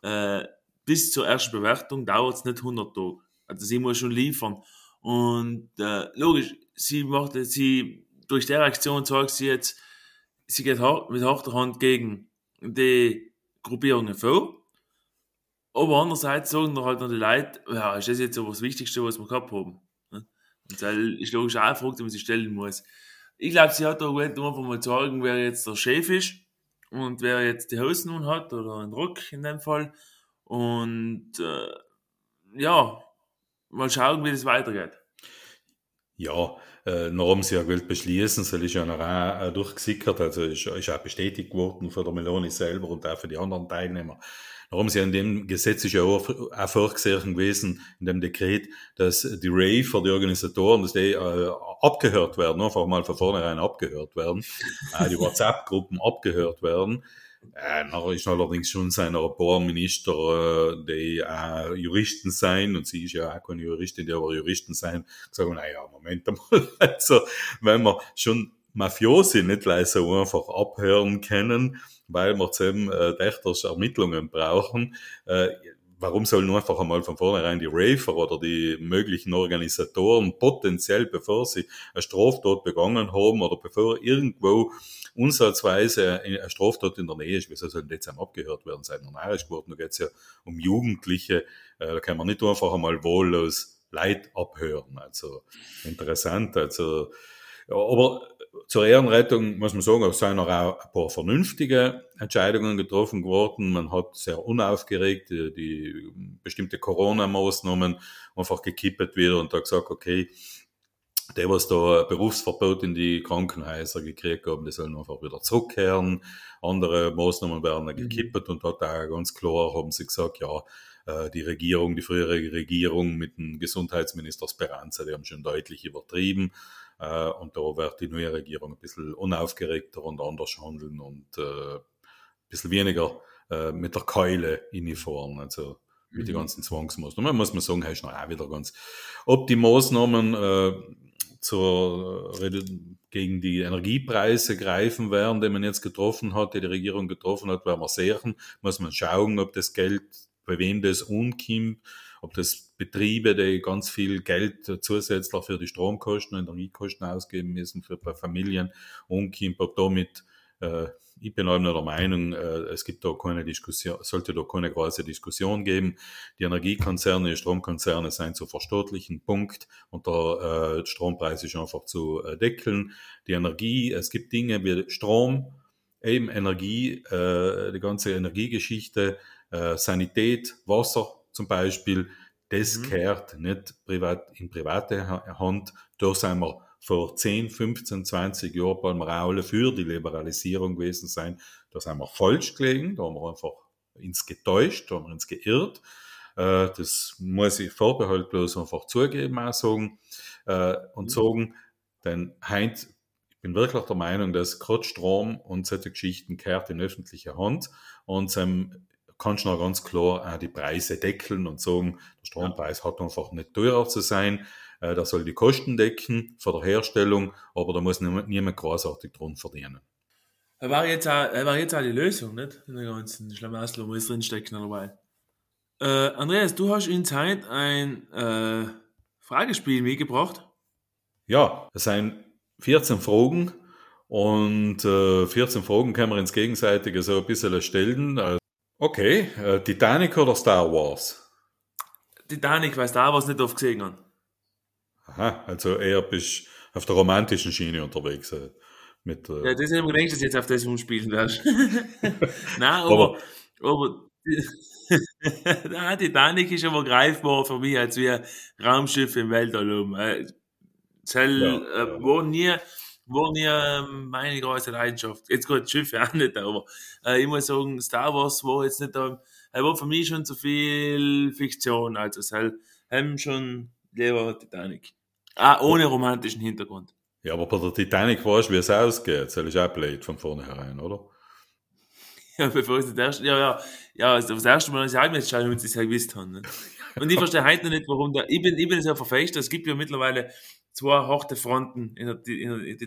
Speaker 1: bis zur ersten Bewertung dauert es nicht 100 Tage. Also sie muss schon liefern. Und logisch, sie durch die Aktion zeigt sie jetzt, sie geht mit harter Hand gegen die Gruppierungen vor. Aber andererseits sagen da halt noch die Leute, ja, ist das jetzt so das Wichtigste, was wir gehabt haben? Ne? Und das ist logisch auch eine Frage, die man sich stellen muss. Ich glaube, sie hat da gewollt, einfach mal sagen, wer jetzt der Chef ist und wer jetzt die Hosen nun hat oder einen Rock in dem Fall. Und ja, mal schauen, wie das weitergeht.
Speaker 2: Ja, noch haben sie ja gewollt beschließen, das ist ja noch auch durchgesickert, also ist auch bestätigt worden von der Meloni selber und auch für die anderen Teilnehmer. Noch haben sie in dem Gesetz ist ja auch vorgesehen gewesen, in dem Dekret, dass die Raver, die Organisatoren, dass die abgehört werden, einfach mal von vornherein abgehört werden, die WhatsApp-Gruppen abgehört werden. Nachher ist allerdings schon sein ein paar Minister, die auch Juristen sein, und sie ist ja auch keine Juristin, die aber Juristen sein, sagen, naja, Moment einmal, also, wenn wir schon Mafiosi nicht so einfach abhören können, weil wir zusammen Tächters Ermittlungen brauchen, warum sollen nur einfach einmal von vornherein die Raver oder die möglichen Organisatoren potenziell, bevor sie eine Straftat begangen haben oder bevor irgendwo unsatzweise eine Straftat in der Nähe ist, wieso sollen die jetzt abgehört werden seit einer Nachrichtgeburt? Da geht es ja um Jugendliche, da kann man nicht einfach einmal wahllos Leid abhören. Also interessant, also ja, aber zur Ehrenrettung muss man sagen, es sind auch ein paar vernünftige Entscheidungen getroffen worden. Man hat sehr unaufgeregt die bestimmte Corona-Maßnahmen einfach gekippt wieder und da gesagt, okay, die, was da Berufsverbot in die Krankenhäuser gekriegt haben, die sollen einfach wieder zurückkehren. Andere Maßnahmen werden gekippt und dort auch ganz klar haben sie gesagt, ja, die Regierung, die frühere Regierung mit dem Gesundheitsminister Speranza, die haben schon deutlich übertrieben. Und da wird die neue Regierung ein bisschen unaufgeregter und anders handeln und ein bisschen weniger mit der Keule hinfahren, also mit den ganzen Zwangsmaßnahmen. Muss man sagen, ist noch auch wieder ganz. Ob die Maßnahmen gegen die Energiepreise greifen werden, die man jetzt getroffen hat, die Regierung getroffen hat, werden wir sehen. Muss man schauen, ob das Geld, bei wem das umkommt, ob das Betriebe, die ganz viel Geld zusätzlich für die Stromkosten und Energiekosten ausgeben müssen, für Familien umkommt, ob damit, ich bin auch noch der Meinung, es gibt da keine Diskussion, sollte da keine große Diskussion geben. Die Energiekonzerne, die Stromkonzerne sind zu verstaatlichen, Punkt. Und der Strompreis ist einfach zu deckeln. Die Energie, es gibt Dinge wie Strom, eben Energie, die ganze Energiegeschichte, Sanität, Wasser zum Beispiel, das gehört nicht in private Hand. Da sind wir vor 10, 15, 20 Jahren, weil wir auch alle für die Liberalisierung gewesen sein, da sind wir falsch gelegen, da haben wir einfach uns getäuscht, da haben wir uns geirrt. Das muss ich vorbehaltlos einfach zugeben, auch sagen, und sagen, denn heint, ich bin wirklich der Meinung, dass gerade Strom und solche Geschichten gehört in öffentliche Hand und kannst du noch ganz klar die Preise deckeln und sagen, der Strompreis hat einfach nicht teurer zu sein, der soll die Kosten decken von der Herstellung, aber da muss niemand großartig dran verdienen.
Speaker 1: Er war jetzt auch die Lösung, nicht? In der ganzen Schlamassel, wo es drinstecken dabei. Andreas, du hast in Zeit ein Fragespiel mitgebracht.
Speaker 2: Ja, es sind 14 Fragen und 14 Fragen können wir uns gegenseitig so ein bisschen stellen. Okay, Titanic oder Star Wars?
Speaker 1: Titanic, weil Star Wars nicht oft gesehen habe.
Speaker 2: Aha, also eher bist auf der romantischen Schiene unterwegs.
Speaker 1: Ja, das ist immer gedacht, dass du jetzt auf das umspielen wirst. Nein, aber nein, Titanic ist aber greifbar für mich als wie ein Raumschiff im Weltall um. War nie meine große Leidenschaft. Jetzt geht das Schiff auch nicht, aber ich muss sagen, Star Wars war jetzt nicht da. Er war für mich schon zu viel Fiktion, also es haben schon lieber Titanic. Ohne romantischen Hintergrund.
Speaker 2: Ja, aber bei der Titanic weißt du, wie es ausgeht. Das ist auch blöd von vornherein, oder?
Speaker 1: Ja, bevor es das erste Mal, als ich jetzt schaue, damit sie es ja gewusst haben. Ne? Und ich verstehe heute noch nicht, warum ich bin so ein Verfechter, es gibt ja mittlerweile zwei harte Fronten in der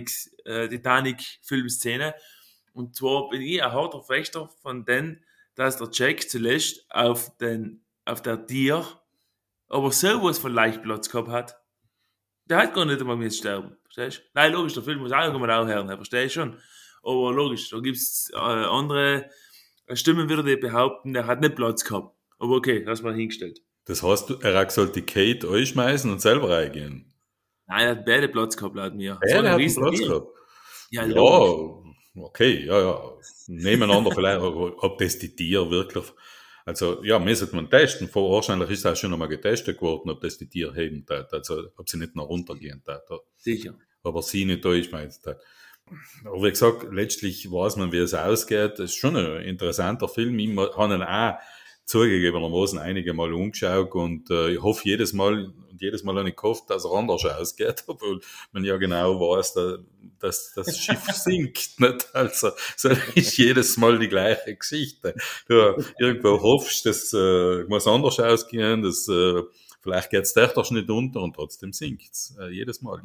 Speaker 1: Titanic-Filmszene. Und zwar bin ich ein harter Fechter von denen, dass der Jack zuletzt auf der Tier aber sowas von Leichtplatz gehabt hat. Der hat gar nicht einmal müssen sterben. Verstehst du? Nein, logisch, der Film muss auch irgendwann aufhören, verstehst du schon. Aber logisch, da gibt's andere Stimmen wieder, die behaupten, der hat nicht Platz gehabt. Aber okay, das mal hingestellt.
Speaker 2: Das heißt, er sollte die Kate einschmeißen und selber reingehen.
Speaker 1: Nein, er hat beide Platz gehabt, laut mir. Das war
Speaker 2: Er
Speaker 1: ein
Speaker 2: hat einen Platz
Speaker 1: Riesentier.
Speaker 2: gehabt.
Speaker 1: Ja,
Speaker 2: Ja,
Speaker 1: logisch.
Speaker 2: okay, ja. Nebeneinander vielleicht, ob das die Tiere wirklich, also, ja, müsste man testen. Wahrscheinlich ist das schon einmal getestet worden, ob das die Tiere heben, also, ob sie nicht nach runtergehen,
Speaker 1: Sicher.
Speaker 2: aber sie nicht durchschmeißen. Aber wie gesagt, letztlich weiß man, wie es ausgeht. Das ist schon ein interessanter Film. Ich habe ihn auch zugegebenermaßen einige Mal umgeschaut und ich hoffe jedes Mal habe ich gehofft, dass er anders ausgeht, obwohl man ja genau weiß, dass das Schiff sinkt. Nicht? Also so ist jedes Mal die gleiche Geschichte. Du irgendwo hoffst, das muss anders ausgehen, dass vielleicht geht's der nicht unter und trotzdem sinkt's. Jedes Mal.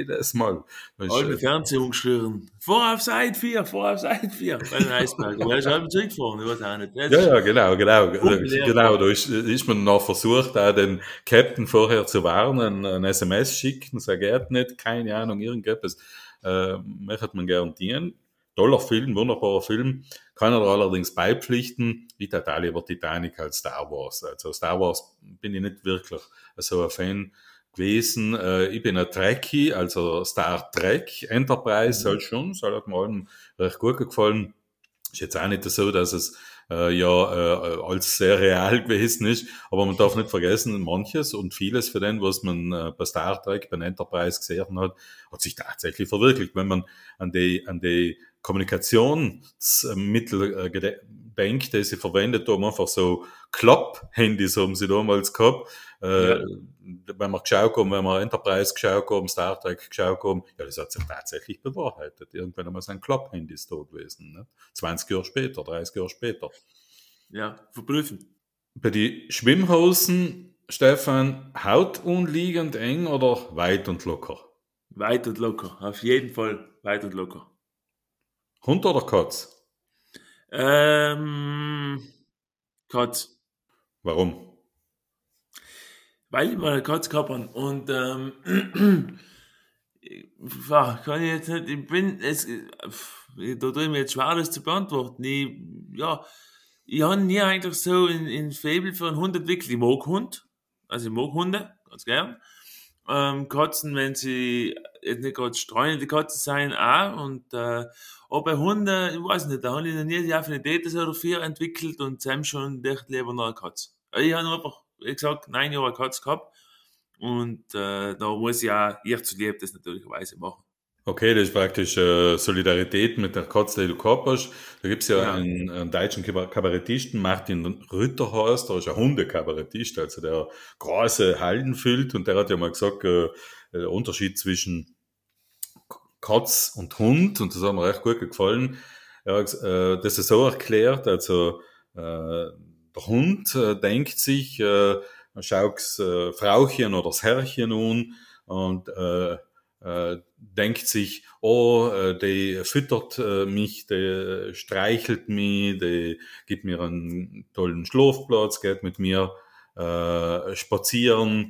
Speaker 1: Alte Fernseh umgeschwirren. Vor auf Seite 4. Bei den Eisbergen. Wer ist halb zurückgefahren? Ich weiß auch nicht.
Speaker 2: Ja, genau.
Speaker 1: Populär.
Speaker 2: Genau, da ist man noch versucht, auch den Captain vorher zu warnen, ein SMS schicken, sag geht nicht, keine Ahnung, irgendetwas. Möchte man garantieren. Toller Film, wunderbarer Film. Kann er allerdings beipflichten, ich total lieber Titanic als Star Wars. Also Star Wars bin ich nicht wirklich so ein Fan gewesen. Ich bin ein Trekkie, also Star Trek Enterprise soll mir allem recht gut gefallen. Ist jetzt auch nicht so, dass es als sehr real gewesen ist, aber man darf nicht vergessen, manches und vieles von dem, was man bei Star Trek, bei Enterprise gesehen hat, hat sich tatsächlich verwirklicht. Wenn man an die Kommunikationsmittel denkt, die sie verwendet haben, einfach so Klapp-Handys haben sie damals gehabt.
Speaker 1: Ja.
Speaker 2: Wenn wir geschaut haben, wenn wir Enterprise geschaut haben, Star Trek geschaut haben, ja, das hat sich tatsächlich bewahrheitet. Irgendwann einmal sind Klapp-Handys da gewesen. Ne? 20 Jahre später, 30 Jahre später.
Speaker 1: Ja, verprüfen.
Speaker 2: Bei die Schwimmhosen, Stefan, hautunliegend eng oder weit und locker?
Speaker 1: Weit und locker. Auf jeden Fall weit und locker.
Speaker 2: Hund oder Katz?
Speaker 1: Katz.
Speaker 2: Warum?
Speaker 1: Weil ich mal eine Katz gehabt habe. Und kann ich jetzt nicht, da tue ich mir jetzt schwer, das zu beantworten. Ich habe nie eigentlich so in Faible für einen Hund entwickelt. Ich mag Hund. Also ich mag Hunde, ganz gern. Katzen, wenn sie jetzt nicht gerade streunende Katzen sein, auch. Aber bei Hunden, ich weiß nicht, da habe ich noch nie die Affinität so dafür entwickelt und Sam schon echt lieber noch eine Katze. Ich habe einfach, wie gesagt, 9 Jahre eine Katze gehabt. Und da muss ich auch ihr zuliebe das natürlicherweise machen.
Speaker 2: Okay, das ist praktisch Solidarität mit der Katze, die du gehabt hast. Da gibt's ja einen deutschen Kabarettisten, Martin Rütterhorst, der ist ein Hundekabarettist, also der große Hallen füllt und der hat ja mal gesagt, der Unterschied zwischen Katz und Hund, und das hat mir recht gut gefallen. Er hat das ist so erklärt, also der Hund denkt sich, schaut Frauchen oder das Herrchen an und denkt sich, die füttert mich, die streichelt mich, die gibt mir einen tollen Schlafplatz, geht mit mir spazieren,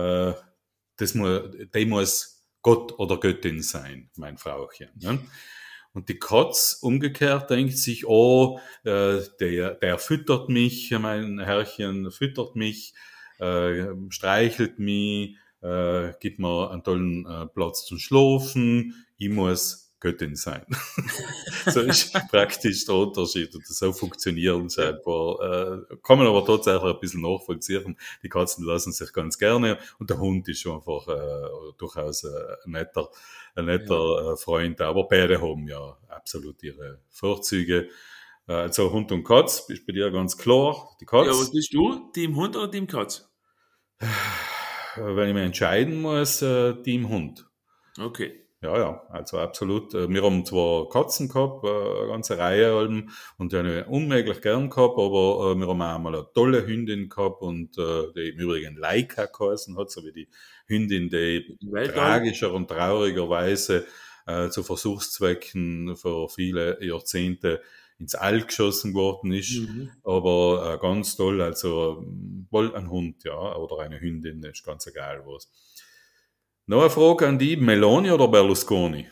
Speaker 2: die muss Gott oder Göttin sein, mein Frauchen. Ne? Und die Katz umgekehrt denkt sich, der füttert mich, mein Herrchen füttert mich, streichelt mich, gibt mir einen tollen Platz zum Schlafen, ich muss Göttin sein. So ist praktisch der Unterschied und so funktionieren sie einfach. Kann man aber tatsächlich ein bisschen nachvollziehen. Die Katzen lassen sich ganz gerne und der Hund ist einfach durchaus ein netter Freund, aber beide haben ja absolut ihre Vorzüge. Also Hund und Katz ist bei dir ganz klar. Die Katz.
Speaker 1: Ja, was bist du? Team Hund oder Team Katz?
Speaker 2: Wenn ich mich entscheiden muss, Team Hund.
Speaker 1: Okay.
Speaker 2: Ja, also absolut. Wir haben zwar Katzen gehabt, eine ganze Reihe allem, und die habe ich unmöglich gern gehabt, aber wir haben auch mal eine tolle Hündin gehabt und die im Übrigen Laika geheißen hat, so wie die Hündin, die
Speaker 1: Weltall.
Speaker 2: tragischer und traurigerweise zu Versuchszwecken für viele Jahrzehnte ins All geschossen worden ist.
Speaker 1: Mhm.
Speaker 2: Aber ganz toll, also wohl ein Hund, ja, oder eine Hündin, ist ganz egal was. Noch eine Frage an die, Meloni oder Berlusconi?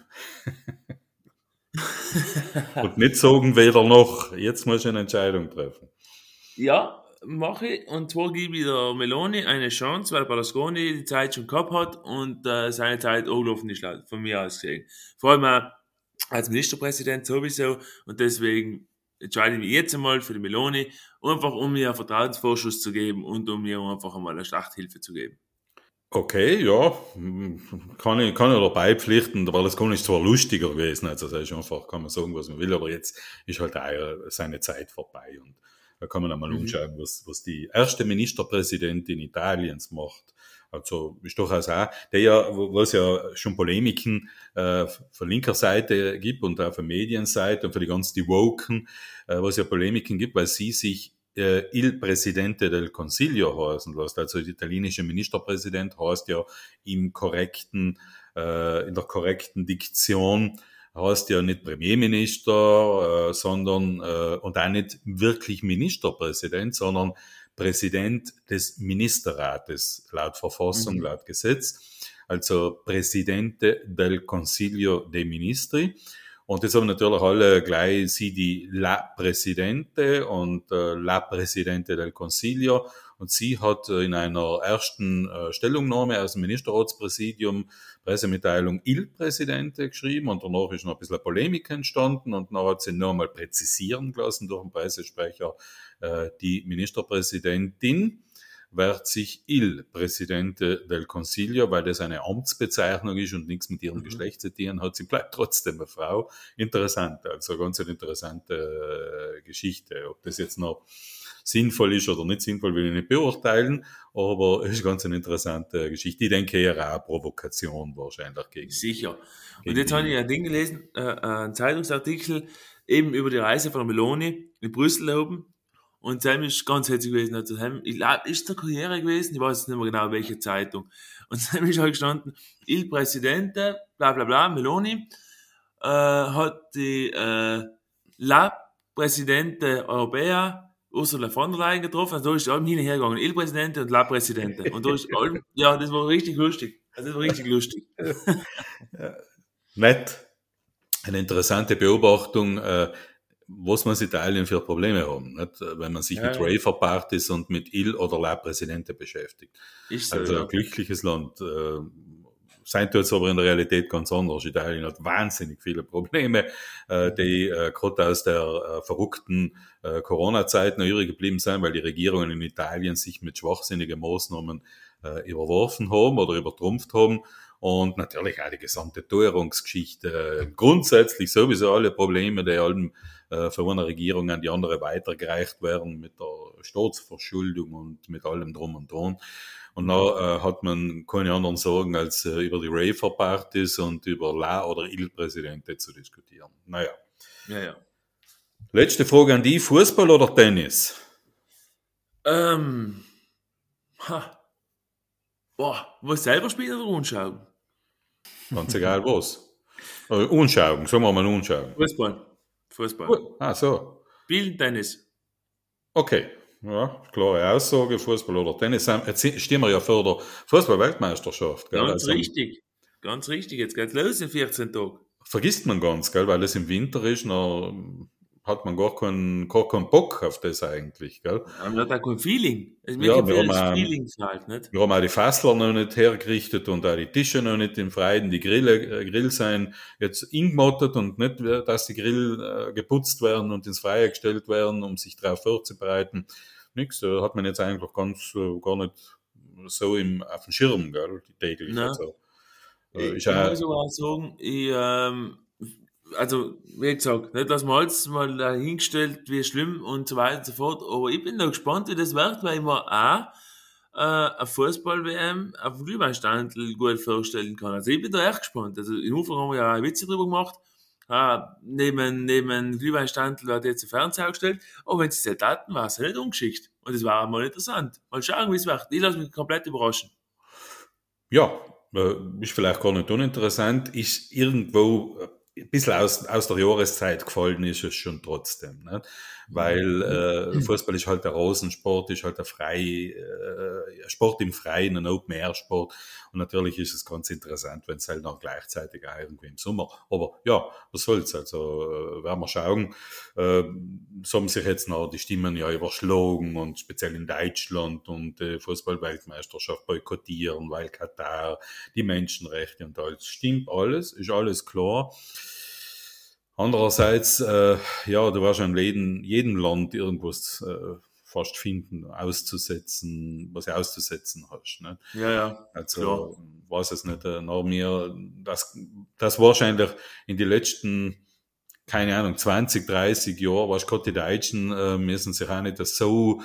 Speaker 2: Und nicht sagen weder noch, jetzt muss ich eine Entscheidung treffen.
Speaker 1: Ja, mache ich. Und zwar gebe ich der Meloni eine Chance, weil Berlusconi die Zeit schon gehabt hat und seine Zeit angelaufen ist, von mir aus gesehen. Vor allem auch als Ministerpräsident sowieso. Und deswegen entscheide ich mich jetzt einmal für die Meloni, einfach um mir einen Vertrauensvorschuss zu geben und um mir einfach einmal eine Schlachthilfe zu geben.
Speaker 2: Okay, ja, kann ich dabei pflichten, aber das ist zwar lustiger gewesen, also das ist einfach, kann man sagen, was man will, aber jetzt ist halt auch seine Zeit vorbei und da kann man einmal
Speaker 1: Mhm.
Speaker 2: umschauen, was die erste Ministerpräsidentin Italiens macht. Also ist durchaus auch, der ja, wo es ja schon Polemiken von linker Seite gibt und auch von Medienseite und für die ganzen die Woken, wo es ja Polemiken gibt, weil sie sich Il Presidente del Consiglio heißen lässt. Also der italienische Ministerpräsident heißt ja in der korrekten Diktion heißt ja nicht Premierminister, sondern und auch nicht wirklich Ministerpräsident, sondern Präsident des Ministerrates laut Verfassung,
Speaker 1: Mhm.
Speaker 2: laut Gesetz. Also Presidente del Consiglio dei Ministri. Und jetzt haben natürlich alle gleich sie die La Presidente und La Presidente del Consiglio. Und sie hat in einer ersten Stellungnahme aus dem Ministerratspräsidium Pressemitteilung Il Presidente geschrieben und danach ist noch ein bisschen Polemik entstanden und dann hat sie noch einmal präzisieren lassen durch den Pressesprecher, die Ministerpräsidentin wird sich Il Presidente del Consiglio, weil das eine Amtsbezeichnung ist und nichts mit ihrem
Speaker 1: Mhm.
Speaker 2: Geschlecht zu tun hat. Sie bleibt trotzdem eine Frau. Interessant, also ganz eine interessante Geschichte. Ob das jetzt noch sinnvoll ist oder nicht sinnvoll, will ich nicht beurteilen, aber es ist ganz eine interessante Geschichte. Ich denke eher auch eine Provokation wahrscheinlich
Speaker 1: Sicher. Und
Speaker 2: gegen
Speaker 1: jetzt habe
Speaker 2: die.
Speaker 1: ich ein Ding gelesen, einen Zeitungsartikel eben über die Reise von Meloni in Brüssel oben. Und Sam ist ganz herzig gewesen. Also, Sam, ich glaube, ist der Karriere gewesen, ich weiß jetzt nicht mehr genau, welche Zeitung. Und Sam ist halt gestanden, Il Presidente, bla bla bla, Meloni, hat die La Presidente Europea, Ursula von der Leyen getroffen. Also da ist allem hin und her gegangen. Il Presidente und La Presidente. Und da ist allem, ja, das war richtig lustig. Also das war richtig lustig.
Speaker 2: Nett, eine interessante Beobachtung, was man in Italien für Probleme haben, nicht? Wenn man sich mit
Speaker 1: Ja,
Speaker 2: Raver-Partys und mit Il oder La Presidente beschäftigt.
Speaker 1: ist so,
Speaker 2: Also ein
Speaker 1: ja.
Speaker 2: glückliches Land. Sein tut es aber in der Realität ganz anders. Italien hat wahnsinnig viele Probleme,
Speaker 1: Mhm.
Speaker 2: die gerade aus der verrückten Corona-Zeit noch übrig geblieben sind, weil die Regierungen in Italien sich mit schwachsinnigen Maßnahmen überworfen haben oder übertrumpft haben. Und natürlich auch die gesamte Teuerungsgeschichte. Grundsätzlich sowieso alle Probleme, die allem von einer Regierung an die andere weitergereicht werden mit der Staatsverschuldung und mit allem drum und dran. Und
Speaker 1: Mhm.
Speaker 2: da hat man keine anderen Sorgen, als über die Raver-Partys und über La oder Il Presidente zu diskutieren. Naja.
Speaker 1: Ja, ja.
Speaker 2: Letzte Frage an die, Fußball oder Tennis?
Speaker 1: Ähm, ha, boah, was selber spielen oder anschauen?
Speaker 2: Ganz egal was. Unschauen, sagen wir mal unschauen.
Speaker 1: Fußball. Fußball.
Speaker 2: Gut. Ah, so.
Speaker 1: Spielen Tennis.
Speaker 2: Okay. Ja, klare Aussage, Fußball oder Tennis. Jetzt stehen wir ja vor der Fußball-Weltmeisterschaft, gell?
Speaker 1: Ganz
Speaker 2: Also
Speaker 1: richtig. Ganz richtig. Jetzt geht's los in 14 Tagen.
Speaker 2: vergisst man ganz, gell? Weil es im Winter ist, hat man gar keinen Bock auf das eigentlich, gell?
Speaker 1: Man hat auch kein Feeling. Also mir
Speaker 2: Ja,
Speaker 1: gibt das Feeling halt, nicht?
Speaker 2: wir haben auch die Fassler noch nicht hergerichtet und auch die Tische noch nicht im Freien, die Grill sein jetzt ingemottet und nicht, dass die Grill geputzt werden und ins Freie gestellt werden, um sich darauf vorzubereiten. Nix, hat man jetzt eigentlich gar nicht so auf dem Schirm, gell, täglich.
Speaker 1: Na,
Speaker 2: Also, ist
Speaker 1: ich
Speaker 2: auch,
Speaker 1: muss aber auch sagen, also, wie gesagt, nicht, dass man alles mal dahingestellt, wie schlimm und so weiter und so fort, aber ich bin da gespannt, wie das wird, weil ich war auch eine Fußball-WM auf dem Glühweinstandl gut vorstellen kann. Also ich bin da echt gespannt. Also im Anfang haben wir ja eine Witze drüber gemacht. Neben Glühweinstandl wird jetzt ein Fernseher aufgestellt. Aber wenn sie es nicht hatten, war es ja nicht ungeschickt. Und das war mal interessant. Mal schauen, wie es wird. Ich lasse mich komplett überraschen.
Speaker 2: Ja, ist vielleicht gar nicht uninteressant, ist irgendwo ein bisschen aus der Jahreszeit gefallen ist es schon trotzdem. Nicht? Weil Fußball ist halt der Rosensport, ist halt ein Sport im Freien, ein Open-Air-Sport. Und natürlich ist es ganz interessant, wenn es halt noch gleichzeitig auch irgendwie im Sommer. Aber ja, was soll's, also werden wir schauen. So haben sich jetzt noch die Stimmen ja überschlagen und speziell in Deutschland und Fußball-Weltmeisterschaft boykottieren, weil Katar, die Menschenrechte und alles. Stimmt alles, ist alles klar. Andererseits, ja, du wirst in jedem Land irgendwas fast finden, auszusetzen, was du auszusetzen hast. Nicht?
Speaker 1: Ja, ja, klar.
Speaker 2: Also, weiß es nicht, nach mir, das wahrscheinlich in die letzten, keine Ahnung, 20, 30 Jahre, was gerade die Deutschen müssen sich auch nicht so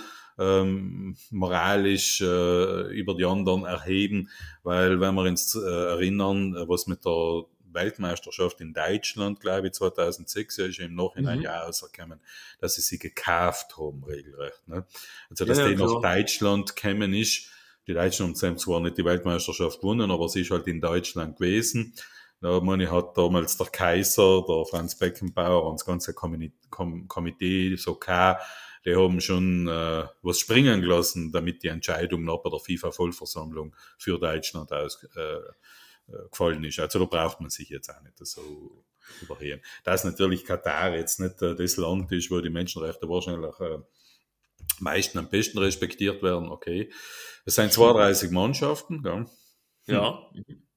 Speaker 2: moralisch über die anderen erheben, weil wenn wir uns erinnern, was mit der Weltmeisterschaft in Deutschland, glaube ich, 2006 ist im Nachhinein
Speaker 1: Mhm.
Speaker 2: ja rausgekommen, dass sie gekauft haben, regelrecht. Ne? Also,
Speaker 1: Ja,
Speaker 2: dass
Speaker 1: ja,
Speaker 2: die nach
Speaker 1: klar.
Speaker 2: Deutschland gekommen ist, die Deutschen haben zwar nicht die Weltmeisterschaft gewonnen, aber sie ist halt in Deutschland gewesen. Da meine ich, hat damals der Kaiser, der Franz Beckenbauer und das ganze Komitee, so K, die haben schon was springen gelassen, damit die Entscheidung noch bei der FIFA-Vollversammlung für Deutschland gefallen ist. Also da braucht man sich jetzt auch nicht so überheben. Dass natürlich Katar jetzt nicht das Land ist, wo die Menschenrechte wahrscheinlich meisten am besten respektiert werden, okay. Es sind 32 Mannschaften, gell?
Speaker 1: Ja.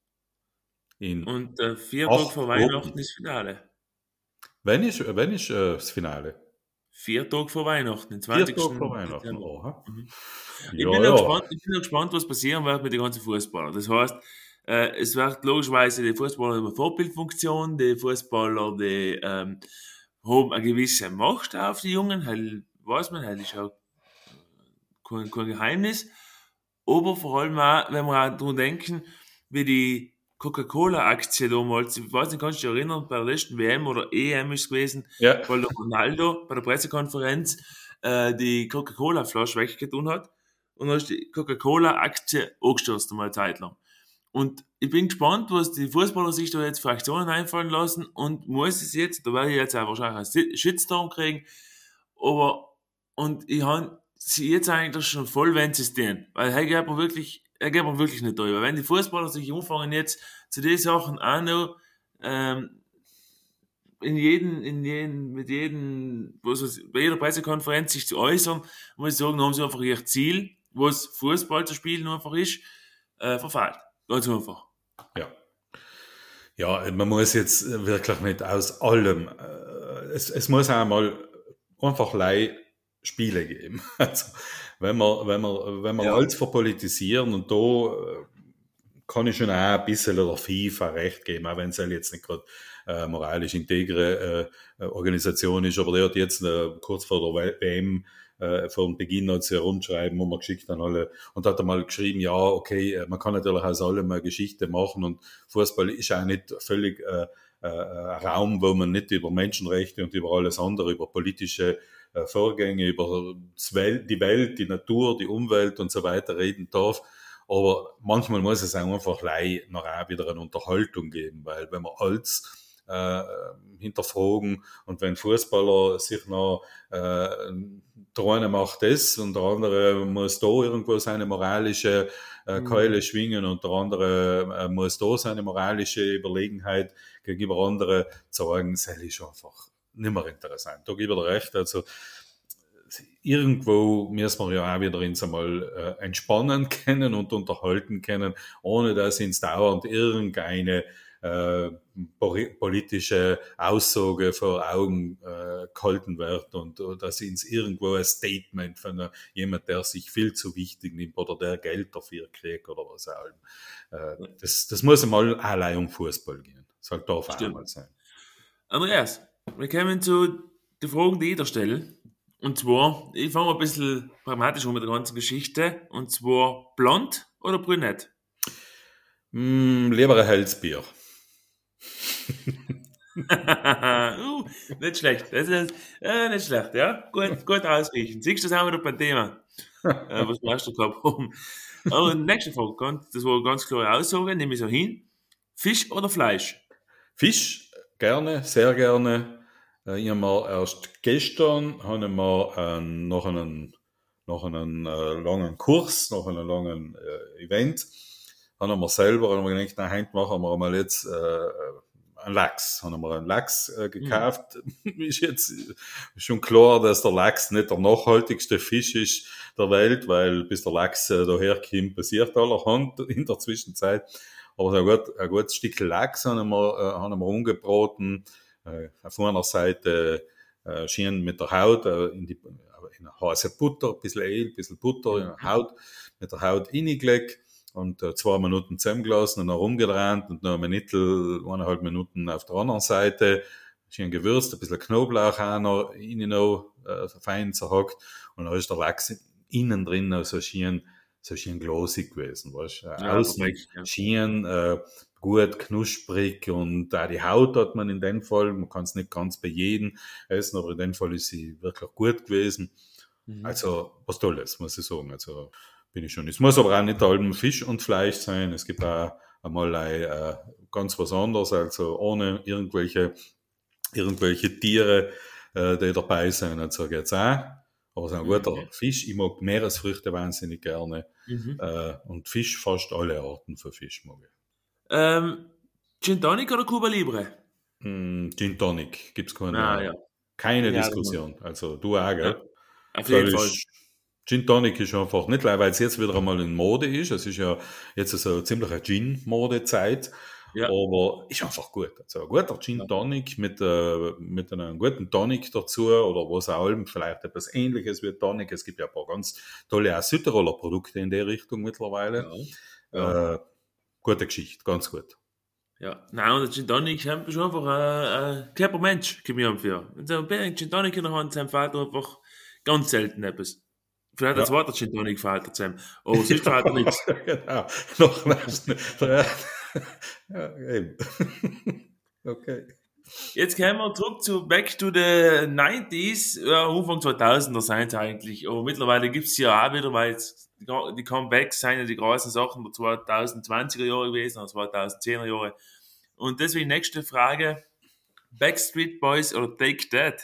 Speaker 2: In
Speaker 1: Und 4 Tage vor
Speaker 2: 8
Speaker 1: Weihnachten
Speaker 2: Gruppen.
Speaker 1: ist Finale.
Speaker 2: Wenn ist das Finale?
Speaker 1: 4 Tage vor Weihnachten, den
Speaker 2: 4 Tage vor
Speaker 1: 20.
Speaker 2: Weihnachten,
Speaker 1: Dezember.
Speaker 2: aha.
Speaker 1: Mhm. Ich
Speaker 2: Ja,
Speaker 1: bin noch
Speaker 2: ja.
Speaker 1: gespannt, ich bin noch gespannt, was passieren wird mit den ganzen Fußballern. Das heißt, es wird logischerweise die Fußballer haben eine Vorbildfunktion, die Fußballer, die haben eine gewisse Macht auf die Jungen, halt, weiß man, halt ist auch kein Geheimnis. Aber vor allem auch, wenn wir auch daran denken, wie die Coca-Cola-Aktie damals, ich weiß nicht, kannst du dich erinnern, bei der letzten WM oder EM ist es gewesen,
Speaker 2: Ja,
Speaker 1: weil der Ronaldo bei der Pressekonferenz die Coca-Cola-Flasche weggetan hat und dann ist die Coca-Cola-Aktie angestürzt einmal eine Zeit lang. Und ich bin gespannt, was die Fußballer sich da jetzt für Aktionen einfallen lassen und muss es jetzt, da werde ich jetzt auch wahrscheinlich einen Shitstorm kriegen, aber, und ich habe sie jetzt eigentlich schon voll, wenn sie es tun. Weil er geht mir wirklich nicht drüber. Wenn die Fußballer sich anfangen jetzt zu den Sachen auch noch, ähm, mit jedem, bei jeder Pressekonferenz sich zu äußern, muss ich sagen, haben sie einfach ihr Ziel, was Fußball zu spielen einfach ist, verfehlt. Ganz einfach.
Speaker 2: ja. Ja, man muss jetzt wirklich nicht aus allem, es muss einmal einfach Spiele geben. Also, wenn wir
Speaker 1: Ja.
Speaker 2: alles verpolitisieren und da kann ich schon auch ein bisschen der FIFA recht geben, auch wenn es halt jetzt nicht gerade moralisch integre Organisation ist, aber der hat jetzt kurz vor der WM vor dem Beginn hat sie herumschreiben, wo man geschickt an alle und hat einmal geschrieben, ja, okay, man kann natürlich aus allem eine Geschichte machen und Fußball ist auch nicht völlig ein Raum, wo man nicht über Menschenrechte und über alles andere, über politische Vorgänge, über die Welt, die Natur, die Umwelt und so weiter reden darf. Aber manchmal muss es auch einfach noch auch wieder eine Unterhaltung geben, weil wenn wir alles hinterfragen und wenn Fußballer sich noch der eine macht das und der andere muss da irgendwo seine moralische Keule
Speaker 1: Mhm.
Speaker 2: schwingen und der andere muss da seine moralische Überlegenheit gegenüber anderen zeigen, das ist einfach nicht mehr interessant. Da gebe ich dir recht. Also irgendwo müssen wir ja auch wieder uns einmal entspannen können und unterhalten können, ohne dass uns dauernd irgendeine äh, politische Aussage vor Augen gehalten wird und dass uns irgendwo ein Statement von jemand, der sich viel zu wichtig nimmt oder der Geld dafür kriegt oder was auch immer. Das muss einmal allein um Fußball gehen. Das darf auch
Speaker 1: Stimmt.
Speaker 2: einmal sein.
Speaker 1: Andreas, wir kommen zu den Fragen, die ich dir stelle. Und zwar, ich fange ein bisschen pragmatisch an mit der ganzen Geschichte. Und zwar blond oder brünett?
Speaker 2: Lieber ein helles Bier.
Speaker 1: Nicht schlecht. Das ist nicht schlecht, ja? Gut ausriechen. Siehst du, das haben wir doch beim Thema, was wir erst gehabt haben. Aber nächste Frage, das war eine ganz klare Aussage, nehme ich so hin. Fisch oder Fleisch?
Speaker 2: Fisch, gerne, sehr gerne. Ich habe mir erst gestern haben wir, nach einem langen Kurs, nach einem langen Event, haben wir gedacht, na, heute machen wir mal jetzt einen Lachs. Haben wir einen Lachs
Speaker 1: Hm.
Speaker 2: gekauft. Ist jetzt schon klar, dass der Lachs nicht der nachhaltigste Fisch ist der Welt, weil bis der Lachs daherkommt, passiert allerhand in der Zwischenzeit. Aber so ein gutes Stück Lachs haben wir umgebraten. Auf einer Seite schön mit der Haut in heiße Butter, ein bisschen Öl, ein bisschen Butter, in der
Speaker 1: Mhm.
Speaker 2: Haut, mit der Haut reingelegt und 2 Minuten zusammengelassen und dann rumgedreht und noch eine Minute, 1,5 Minuten auf der anderen Seite. Schön gewürzt, ein bisschen Knoblauch auch noch rein, noch fein zerhackt und dann ist der Lachs innen drin noch so schön glasig gewesen, weißt?
Speaker 1: Ja,
Speaker 2: Außen
Speaker 1: perfekt. Ja.
Speaker 2: schön, gut knusprig und auch die Haut hat man in dem Fall, man kann es nicht ganz bei jedem essen, aber in dem Fall ist sie wirklich gut gewesen.
Speaker 1: Mhm.
Speaker 2: Also was Tolles, muss ich sagen. Also bin ich schon. Es muss aber auch nicht allem Fisch und Fleisch sein. Es gibt auch einmal ganz was anderes, also ohne irgendwelche Tiere, die dabei sind. Also geht's auch. Aber so ein guter
Speaker 1: Mhm.
Speaker 2: Fisch, ich mag Meeresfrüchte wahnsinnig gerne.
Speaker 1: Mhm.
Speaker 2: Und Fisch, fast alle Arten von Fisch mag ich.
Speaker 1: Ähm, Gin Tonic oder Cuba Libre?
Speaker 2: Gin Tonic, gibt's
Speaker 1: Ah, ja.
Speaker 2: keine
Speaker 1: Ja,
Speaker 2: Diskussion. Also du auch,
Speaker 1: ja,
Speaker 2: gell?
Speaker 1: auf jeden
Speaker 2: Weil
Speaker 1: Fall.
Speaker 2: ich, Gin Tonic ist einfach nicht, weil es jetzt wieder einmal in Mode ist. Es ist ja jetzt so ziemlich eine Gin-Mode-Zeit.
Speaker 1: Ja.
Speaker 2: Aber ist einfach gut. Also ein guter
Speaker 1: Ja.
Speaker 2: Gin Tonic mit einem guten Tonic dazu oder was auch immer, vielleicht etwas ähnliches wie Tonic. Es gibt ja ein paar ganz tolle auch Südtiroler Produkte in der Richtung
Speaker 1: Ja.
Speaker 2: mittlerweile.
Speaker 1: Ja.
Speaker 2: Äh, Gute Geschichte, ganz gut.
Speaker 1: Ja. Nein, und der Gin Tonic ist einfach ein knapper Mensch, gib mir am für. Wenn so ein Gin Tonic in der Hand sein fällt einfach ganz selten etwas. Vielleicht ein
Speaker 2: Ja.
Speaker 1: zweiter Gin Tonic fällt er zusammen. Aber sonst fällt er nichts.
Speaker 2: Ja, genau. Noch nicht. Ja, eben. Okay.
Speaker 1: Jetzt kommen wir zurück zu Back to the 90s, ja, Anfang 2000er seien es eigentlich. Aber mittlerweile gibt es ja auch wieder, weil jetzt die Comebacks sind ja die großen Sachen der 2020er Jahre gewesen, oder 2010er Jahre. Und deswegen nächste Frage, Backstreet Boys oder Take That?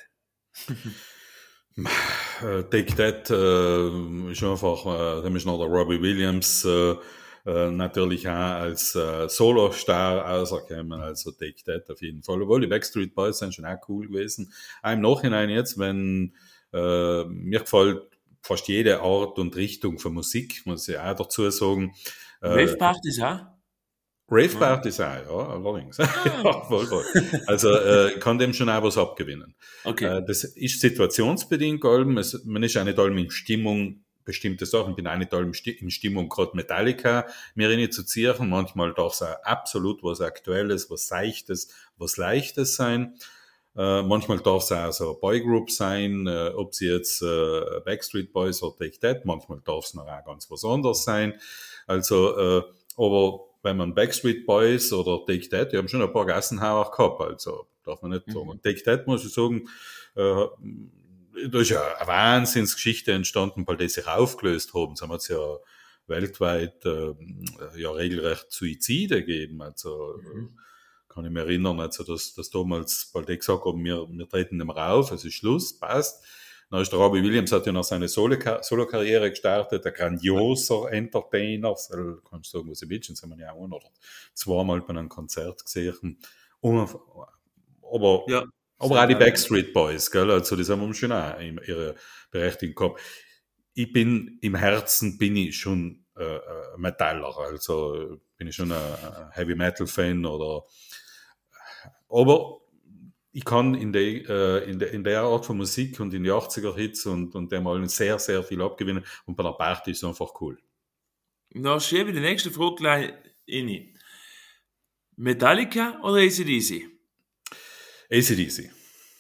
Speaker 2: Take That ist einfach, da ist noch der Robbie Williams natürlich auch als Solo-Star auserkennen, also Take That auf jeden Fall. Obwohl die Backstreet Boys sind schon auch cool gewesen. Auch im Nachhinein jetzt, wenn mir gefällt fast jede Art und Richtung von Musik, muss ich auch dazu sagen. Äh,
Speaker 1: Rave-Partys auch? Ja.
Speaker 2: Rave-Partys auch, ja, allerdings.
Speaker 1: Ah.
Speaker 2: Ja, voll, voll. Also ich kann dem schon auch was abgewinnen.
Speaker 1: Okay.
Speaker 2: Das ist situationsbedingt, allem. Man ist auch nicht allem in Stimmung, bestimmte Sachen, bin auch nicht allem in Stimmung, gerade Metallica mir rein zu ziehen. Manchmal darf es auch absolut was Aktuelles, was Seichtes, was Leichtes sein. Manchmal darf es auch so eine Boygroup sein, ob sie jetzt Backstreet Boys oder Take That, manchmal darf es noch auch ganz was anderes sein. Also, aber wenn man Backstreet Boys oder Take That, die haben schon ein paar Gassenhauer gehabt, also darf man nicht sagen.
Speaker 1: Mhm.
Speaker 2: Und Take That, muss ich sagen, da ist ja eine Wahnsinnsgeschichte entstanden, weil die sich aufgelöst haben. Es haben jetzt ja weltweit ja regelrecht Suizide gegeben. Also
Speaker 1: Mhm.
Speaker 2: kann ich mich erinnern, also dass damals bald die gesagt haben, wir treten nicht mehr auf, es ist Schluss, passt. Dann ist der Robbie Williams hat ja noch seine Solo-Karriere gestartet, ein grandioser Entertainer, so kannst du sagen, was ich will, jetzt haben wir ja auch oder zweimal bei einem Konzert gesehen. Und, aber,
Speaker 1: Ja,
Speaker 2: aber
Speaker 1: sehr
Speaker 2: auch die
Speaker 1: geil.
Speaker 2: Backstreet Boys, gell, also die haben schon auch ihre Berechtigung gehabt. Im Herzen bin ich schon Metaller, also bin ich schon ein Heavy Metal Fan oder aber ich kann in der Art von Musik und in die 80er Hits und dem allen sehr, sehr viel abgewinnen und bei der Party ist es einfach cool.
Speaker 1: Da schiebe ich die nächste Frage gleich rein. Metallica oder AC/DC?
Speaker 2: AC/DC.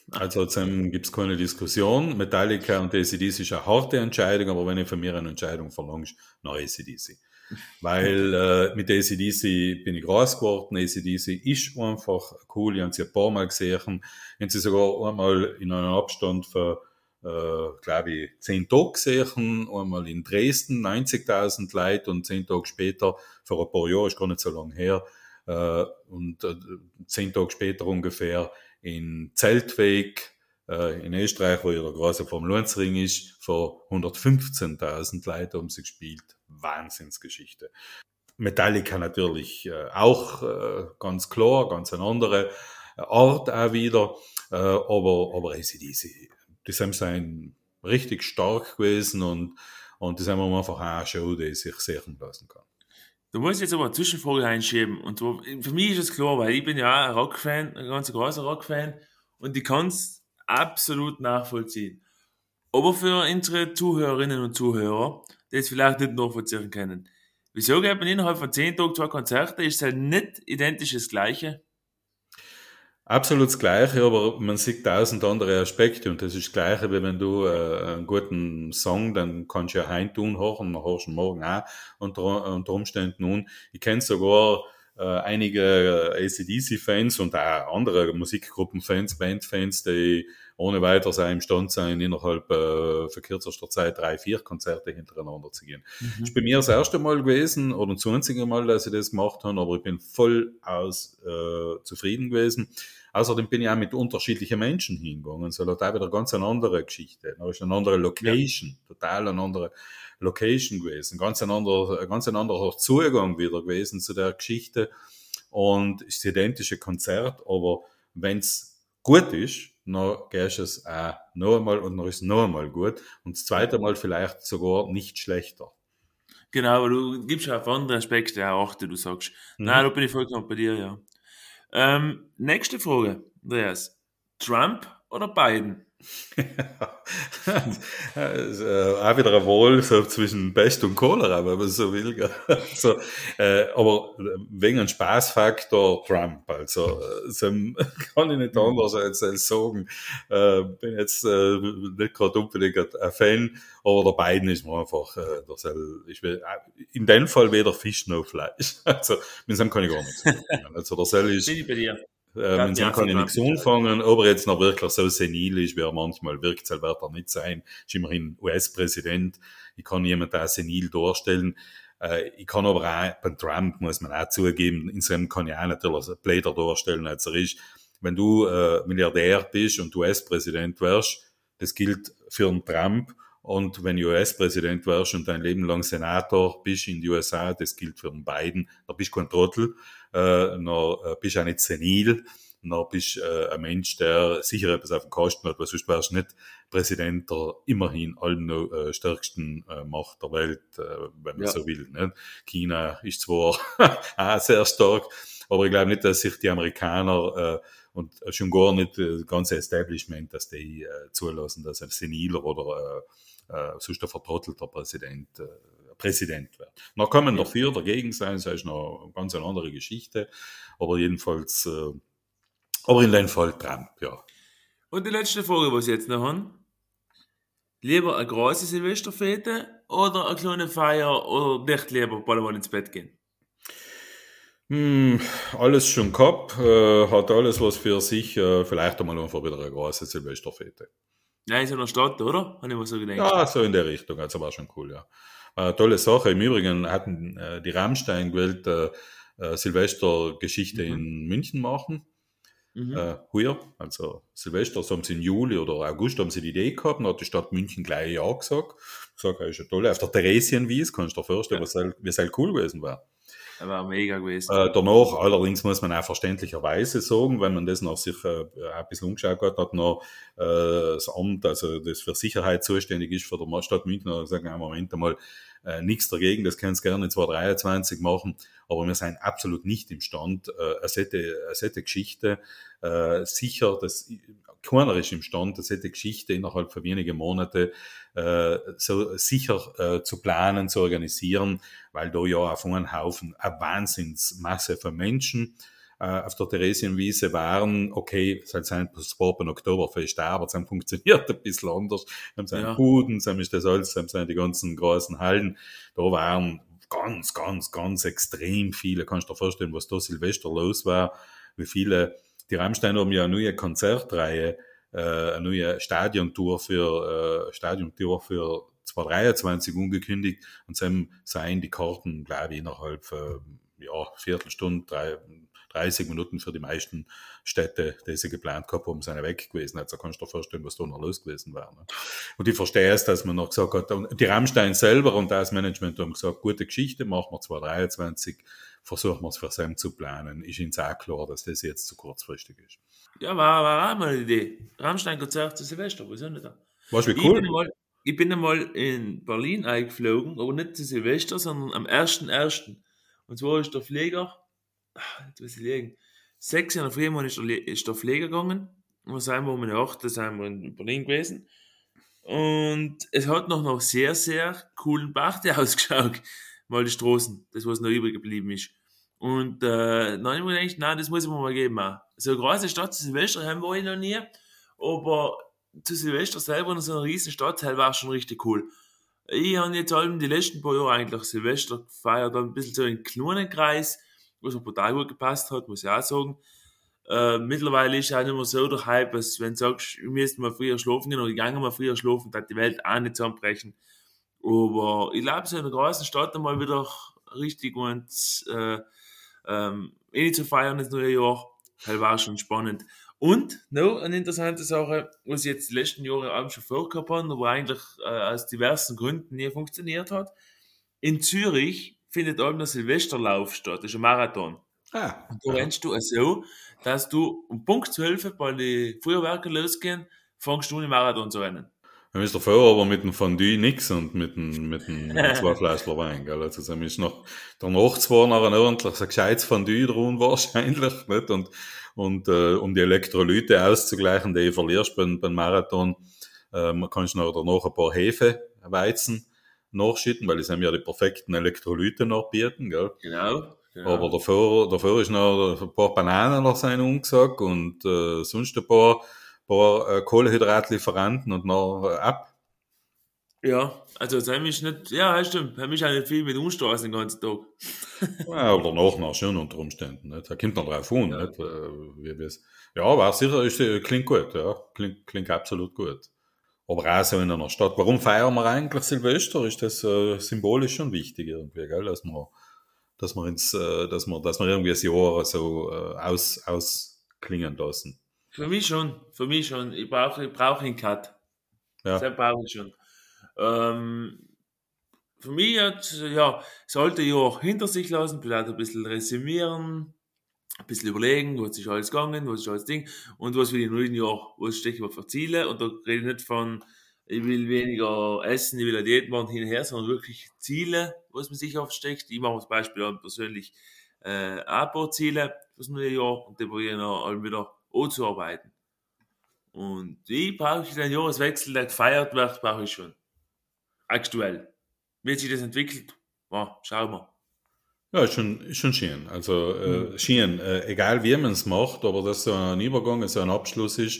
Speaker 2: Also zusammen gibt es keine Diskussion. Metallica und AC/DC ist eine harte Entscheidung, aber wenn ich von mir eine Entscheidung verlangst, dann AC/DC. Weil mit AC/DC bin ich groß geworden. AC/DC ist einfach cool. Ich habe sie ein paar Mal gesehen. Ich habe sie sogar einmal in einem Abstand von, glaube ich, 10 Tage gesehen. Einmal in Dresden, 90.000 Leute und 10 Tage später, vor ein paar Jahren, ist gar nicht so lange her, und 10 Tage später ungefähr in Zeltweg, in Österreich, wo ihre große Formel-1-Ring ist, vor 115.000 Leuten haben sie gespielt. Wahnsinnsgeschichte. Metallica natürlich auch ganz klar, ganz eine andere Art auch wieder, aber AC/DC, die sind richtig stark gewesen und das haben wir einfach auch eine Show, die sich sehen lassen kann.
Speaker 1: Du musst jetzt aber eine Zwischenfrage einschieben. Und zwar, für mich ist es klar, weil ich bin ja auch ein Rockfan, ein ganz großer Rockfan, und ich kann es absolut nachvollziehen. Aber für unsere Zuhörerinnen und Zuhörer, die es vielleicht nicht nachvollziehen können, wieso geht man innerhalb von 10 Tagen 2 Konzerte? Ist es halt nicht identisch das Gleiche?
Speaker 2: Absolut das Gleiche, aber man sieht 1000 andere Aspekte und das ist das Gleiche, wie wenn du einen guten Song, dann kannst du ja heim tun, hören, dann hörst du ihn morgen auch unter Umständen. Und ich kenne sogar einige AC/DC-Fans und auch andere Musikgruppen-Fans, Band-Fans, die ohne weiteres auch imstande sein, innerhalb von kürzester Zeit 3, 4 Konzerte hintereinander zu gehen. Das ist bei mir das erste Mal gewesen oder das einzige Mal, dass ich das gemacht habe, aber ich bin voll zufrieden gewesen. Außerdem bin ich auch mit unterschiedlichen Menschen hingegangen. So hat auch wieder ganz eine andere Geschichte. Da ist eine andere Location, total eine andere Location gewesen. Ganz ein anderer Zugang wieder gewesen zu der Geschichte. Und es ist das identische Konzert, aber wenn's gut ist, dann gehst du es auch noch einmal und dann ist es noch einmal gut. Und das zweite Mal vielleicht sogar nicht schlechter.
Speaker 1: Genau, aber du gibst ja auf andere Aspekte auch Acht, du sagst. Nein,
Speaker 2: Mhm.
Speaker 1: da bin ich vollkommen bei dir, ja. Nächste Frage, Andreas. Trump oder Biden?
Speaker 2: Auch wieder ein Wahl so zwischen Pest und Cholera, wenn man so will. Gell? So, aber wegen einem Spaßfaktor Trump. Also so kann ich nicht
Speaker 1: Mhm.
Speaker 2: anders als sagen. Bin jetzt nicht gerade unbedingt ein Fan, aber der Biden ist mir einfach, ich will, in dem Fall weder Fisch noch Fleisch. Also mit dem kann ich gar nichts anfangen. Also der Sell ist
Speaker 1: Bin ich bei dir.
Speaker 2: mit
Speaker 1: Darf mich
Speaker 2: dem
Speaker 1: auch für
Speaker 2: kann ich
Speaker 1: Trump
Speaker 2: nichts
Speaker 1: entscheiden.
Speaker 2: anfangen, ob er jetzt noch wirklich so senil ist, wie er manchmal wirkt, soll wird er nicht sein. Ist immerhin US-Präsident. Ich kann jemanden auch senil darstellen. Ich kann aber auch, beim Trump muss man auch zugeben, insgesamt kann ich auch natürlich blöder darstellen, als er ist. Wenn du Milliardär bist und US-Präsident wärst, das gilt für einen Trump. Und wenn du US-Präsident wärst und dein Leben lang Senator bist in den USA, das gilt für den Biden, da bist du kein Trottel, bist du auch nicht senil, dann bist du ein Mensch, der sicher etwas auf dem Kasten hat, weil sonst wärst du nicht Präsident der immerhin allen noch stärksten Macht der Welt, wenn man
Speaker 1: Ja.
Speaker 2: so will. Nicht? China ist zwar auch sehr stark, aber ich glaube nicht, dass sich die Amerikaner und schon gar nicht das ganze Establishment, dass die zulassen, dass ein seniler oder sonst ein vertrottelter Präsident wird. Dann kann man
Speaker 1: Ja.
Speaker 2: dafür, dagegen sein, das ist noch eine ganz andere Geschichte, aber jedenfalls, aber in dem Fall Trump, ja.
Speaker 1: Und die letzte Frage, was ich jetzt noch habe. Lieber eine große Silvesterfete oder eine kleine Feier oder nicht lieber bald mal ins Bett gehen?
Speaker 2: Hm, alles schon gehabt, hat alles was für sich, vielleicht einmal einfach wieder eine große Silvesterfete.
Speaker 1: Nein, ist ja noch Stadt, oder? Habe ich mir so gedacht.
Speaker 2: Ja, so in der Richtung, also war schon cool, ja. Tolle Sache. Im Übrigen hatten die Rammstein gewählt, Silvestergeschichte
Speaker 1: Mhm.
Speaker 2: in München machen.
Speaker 1: Mhm.
Speaker 2: Heuer, also Silvester, so haben sie im Juli oder August haben sie die Idee gehabt, dann hat die Stadt München gleich ja gesagt. Ich sage, ist ja toll. Auf der Theresienwiese, kannst du dir vorstellen,
Speaker 1: Ja,
Speaker 2: wie es halt cool gewesen war.
Speaker 1: das war mega gewesen.
Speaker 2: Danach, allerdings muss man auch verständlicherweise sagen, wenn man das noch sich ein bisschen umgeschaut hat noch das Amt, also das für Sicherheit zuständig ist für die Stadt München, hat gesagt, na, Moment einmal, nichts dagegen, das können Sie gerne 2023 machen, aber wir sind absolut nicht imstand, eine solche Geschichte, sicher, dass keiner ist imstand, eine solche Geschichte innerhalb von wenigen Monaten so sicher zu planen, zu organisieren, weil da ja auf einen Haufen eine Wahnsinnsmasse von Menschen auf der Theresienwiese waren, okay, es hat sein beim Oktoberfest auch, aber es haben funktioniert ein bisschen anders. Es haben seine
Speaker 1: Ja.
Speaker 2: Buden, es haben das Holz, es haben seine die ganzen großen Hallen. Da waren ganz, ganz, ganz extrem viele. Kannst du dir vorstellen, was da Silvester los war? Wie viele, die Rammstein haben ja eine neue Konzertreihe, eine neue Stadiontour für 2023 angekündigt und sie seien die Karten, glaube ich, innerhalb Viertelstunde, 30 Minuten für die meisten Städte, die sie geplant gehabt haben, sind weg gewesen. Also kannst du dir vorstellen, was da noch los gewesen wäre. Ne? Und ich verstehe es, dass man noch gesagt hat, und die Rammstein selber und das Management haben gesagt, gute Geschichte, machen wir 2023, versuchen wir es für Sam zu planen. Ist ihnen auch klar, dass das jetzt zu kurzfristig ist.
Speaker 1: Ja, war auch mal eine Idee. Rammstein-Konzert zu Silvester, was soll nicht da?
Speaker 2: Weißt du, wie
Speaker 1: Ich bin
Speaker 2: cool?
Speaker 1: einmal, ich bin einmal in Berlin eingeflogen, aber nicht zu Silvester, sondern am 1.1. Und zwar ist der Flieger, jetzt muss ich legen, 6 Uhr in der Früh ist der Flieger gegangen. Und wir sind um eine 8, da sind wir in Berlin gewesen. Und es hat noch sehr, sehr coolen Party ausgeschaut. Mal die Straßen, das was noch übrig geblieben ist. Und dann habe ich mir gedacht, nein, das muss ich mir mal geben. Auch. So eine große Stadt zu Silvester haben wir noch nie. Aber zu Silvester selber in so einer riesen Stadtteil war schon richtig cool. Ich habe jetzt halt die letzten paar Jahre eigentlich Silvester gefeiert, ein bisschen so in kleinen Kreis, was mir total gut gepasst hat, muss ich auch sagen. Mittlerweile ist es auch nicht mehr so der Hype, als wenn du sagst, wir müssten mal früher schlafen gehen oder ich gehe mal früher schlafen, dann die Welt auch nicht zusammenbrechen. Aber ich glaube, so in einer großen Stadt einmal wieder richtig und zu feiern das neue Jahr, das war schon spannend. Und noch eine interessante Sache, was ich jetzt die letzten Jahre auch schon vorgehabt habe, aber eigentlich aus diversen Gründen nie funktioniert hat. In Zürich findet auch ein Silvesterlauf statt, das ist ein Marathon.
Speaker 2: Ah,
Speaker 1: Und da
Speaker 2: aha.
Speaker 1: rennst du so, dass du um Punkt 12, weil die Feuerwerke losgehen, fängst du an, den Marathon zu rennen.
Speaker 2: Dann ist der Feuer aber mit dem Fondue nix und mit dem zwei Fläschler Wein, gell? Also, dann ist noch, danach zwar noch ein ordentliches, ein gescheites Fondue drin wahrscheinlich, nicht? Und um die Elektrolyte auszugleichen, die du verlierst beim Marathon, kannst du noch danach ein paar Hefeweizen nachschütten, weil die haben ja die perfekten Elektrolyte nachbieten, gell?
Speaker 1: Genau,
Speaker 2: Aber
Speaker 1: genau.
Speaker 2: davor ist noch ein paar Bananen noch sein umgesagt und sonst ein paar Kohlenhydratlieferanten und noch ab.
Speaker 1: Ja, also das ist nicht, ja, stimmt, das ist auch nicht viel mit umstoßen den ganzen Tag.
Speaker 2: Ja, oder noch schon unter Umständen. Nicht? Da kommt noch drauf an.
Speaker 1: Ja.
Speaker 2: Nicht? Ja, aber sicher, klingt gut. Ja. Klingt absolut gut. Aber auch so in einer Stadt. Warum feiern wir eigentlich Silvester? Ist das symbolisch schon wichtig irgendwie, gell? Dass wir irgendwie das Jahr so ausklingen lassen.
Speaker 1: Für mich schon. Ich brauche einen Cut.
Speaker 2: Ja.
Speaker 1: Das brauche ich schon. Ähm, für mich hat, ja, sollte ich auch hinter sich lassen, vielleicht ein bisschen resümieren, ein bisschen überlegen, was ist alles gegangen, was ist alles Ding und was will ich im neuen Jahr, was stecke ich mir für Ziele und da rede ich nicht von, ich will weniger essen, ich will eine Diät machen hin und her, sondern wirklich Ziele, was man sich aufsteckt. Ich mache zum Beispiel auch persönlich Abbauziele fürs neue Jahr und die probiere ich noch alle wieder anzuarbeiten. Und ich brauche den Jahreswechsel, der gefeiert wird, brauche ich schon. Aktuell. Wie sich das entwickelt, ja, schauen wir.
Speaker 2: Ja, ist schon schön. Also
Speaker 1: Mhm.
Speaker 2: schön, egal wie man es macht, aber dass so ein Übergang, so ein Abschluss ist,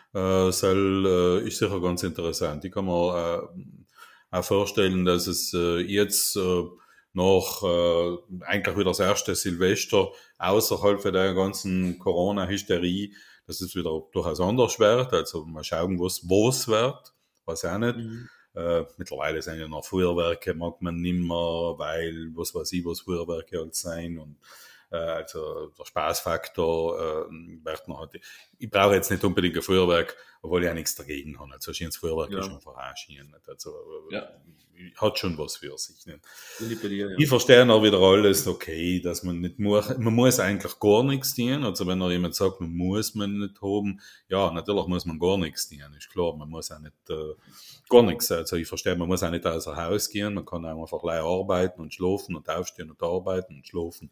Speaker 2: ist sicher ganz interessant. Ich kann mir auch vorstellen, dass es jetzt nach eigentlich wieder das erste Silvester außerhalb von der ganzen Corona-Hysterie, dass es wieder durchaus anders wird. Also mal schauen, was wird, weiß auch nicht.
Speaker 1: Mhm.
Speaker 2: Mittlerweile sind ja noch Feuerwerke, mag man nimmer, weil was weiß ich, was Feuerwerke halt sein und also der Spaßfaktor wird noch halt. Ich brauche jetzt nicht unbedingt ein Feuerwerk, obwohl ich auch nichts dagegen habe. Also ein schönes Feuerwerk ist
Speaker 1: Ja,
Speaker 2: schon verarschen. Also
Speaker 1: ja,
Speaker 2: hat schon was für sich. Nicht?
Speaker 1: bin ich bei dir, ja.
Speaker 2: Ich verstehe auch wieder alles, okay, dass man nicht man muss eigentlich gar nichts tun. Also wenn noch jemand sagt, man nicht haben, ja, natürlich muss man gar nichts tun, ist klar, man muss auch nicht gar nichts. Also ich verstehe, man muss auch nicht außer Haus gehen, man kann auch einfach gleich arbeiten und schlafen und aufstehen und arbeiten und schlafen.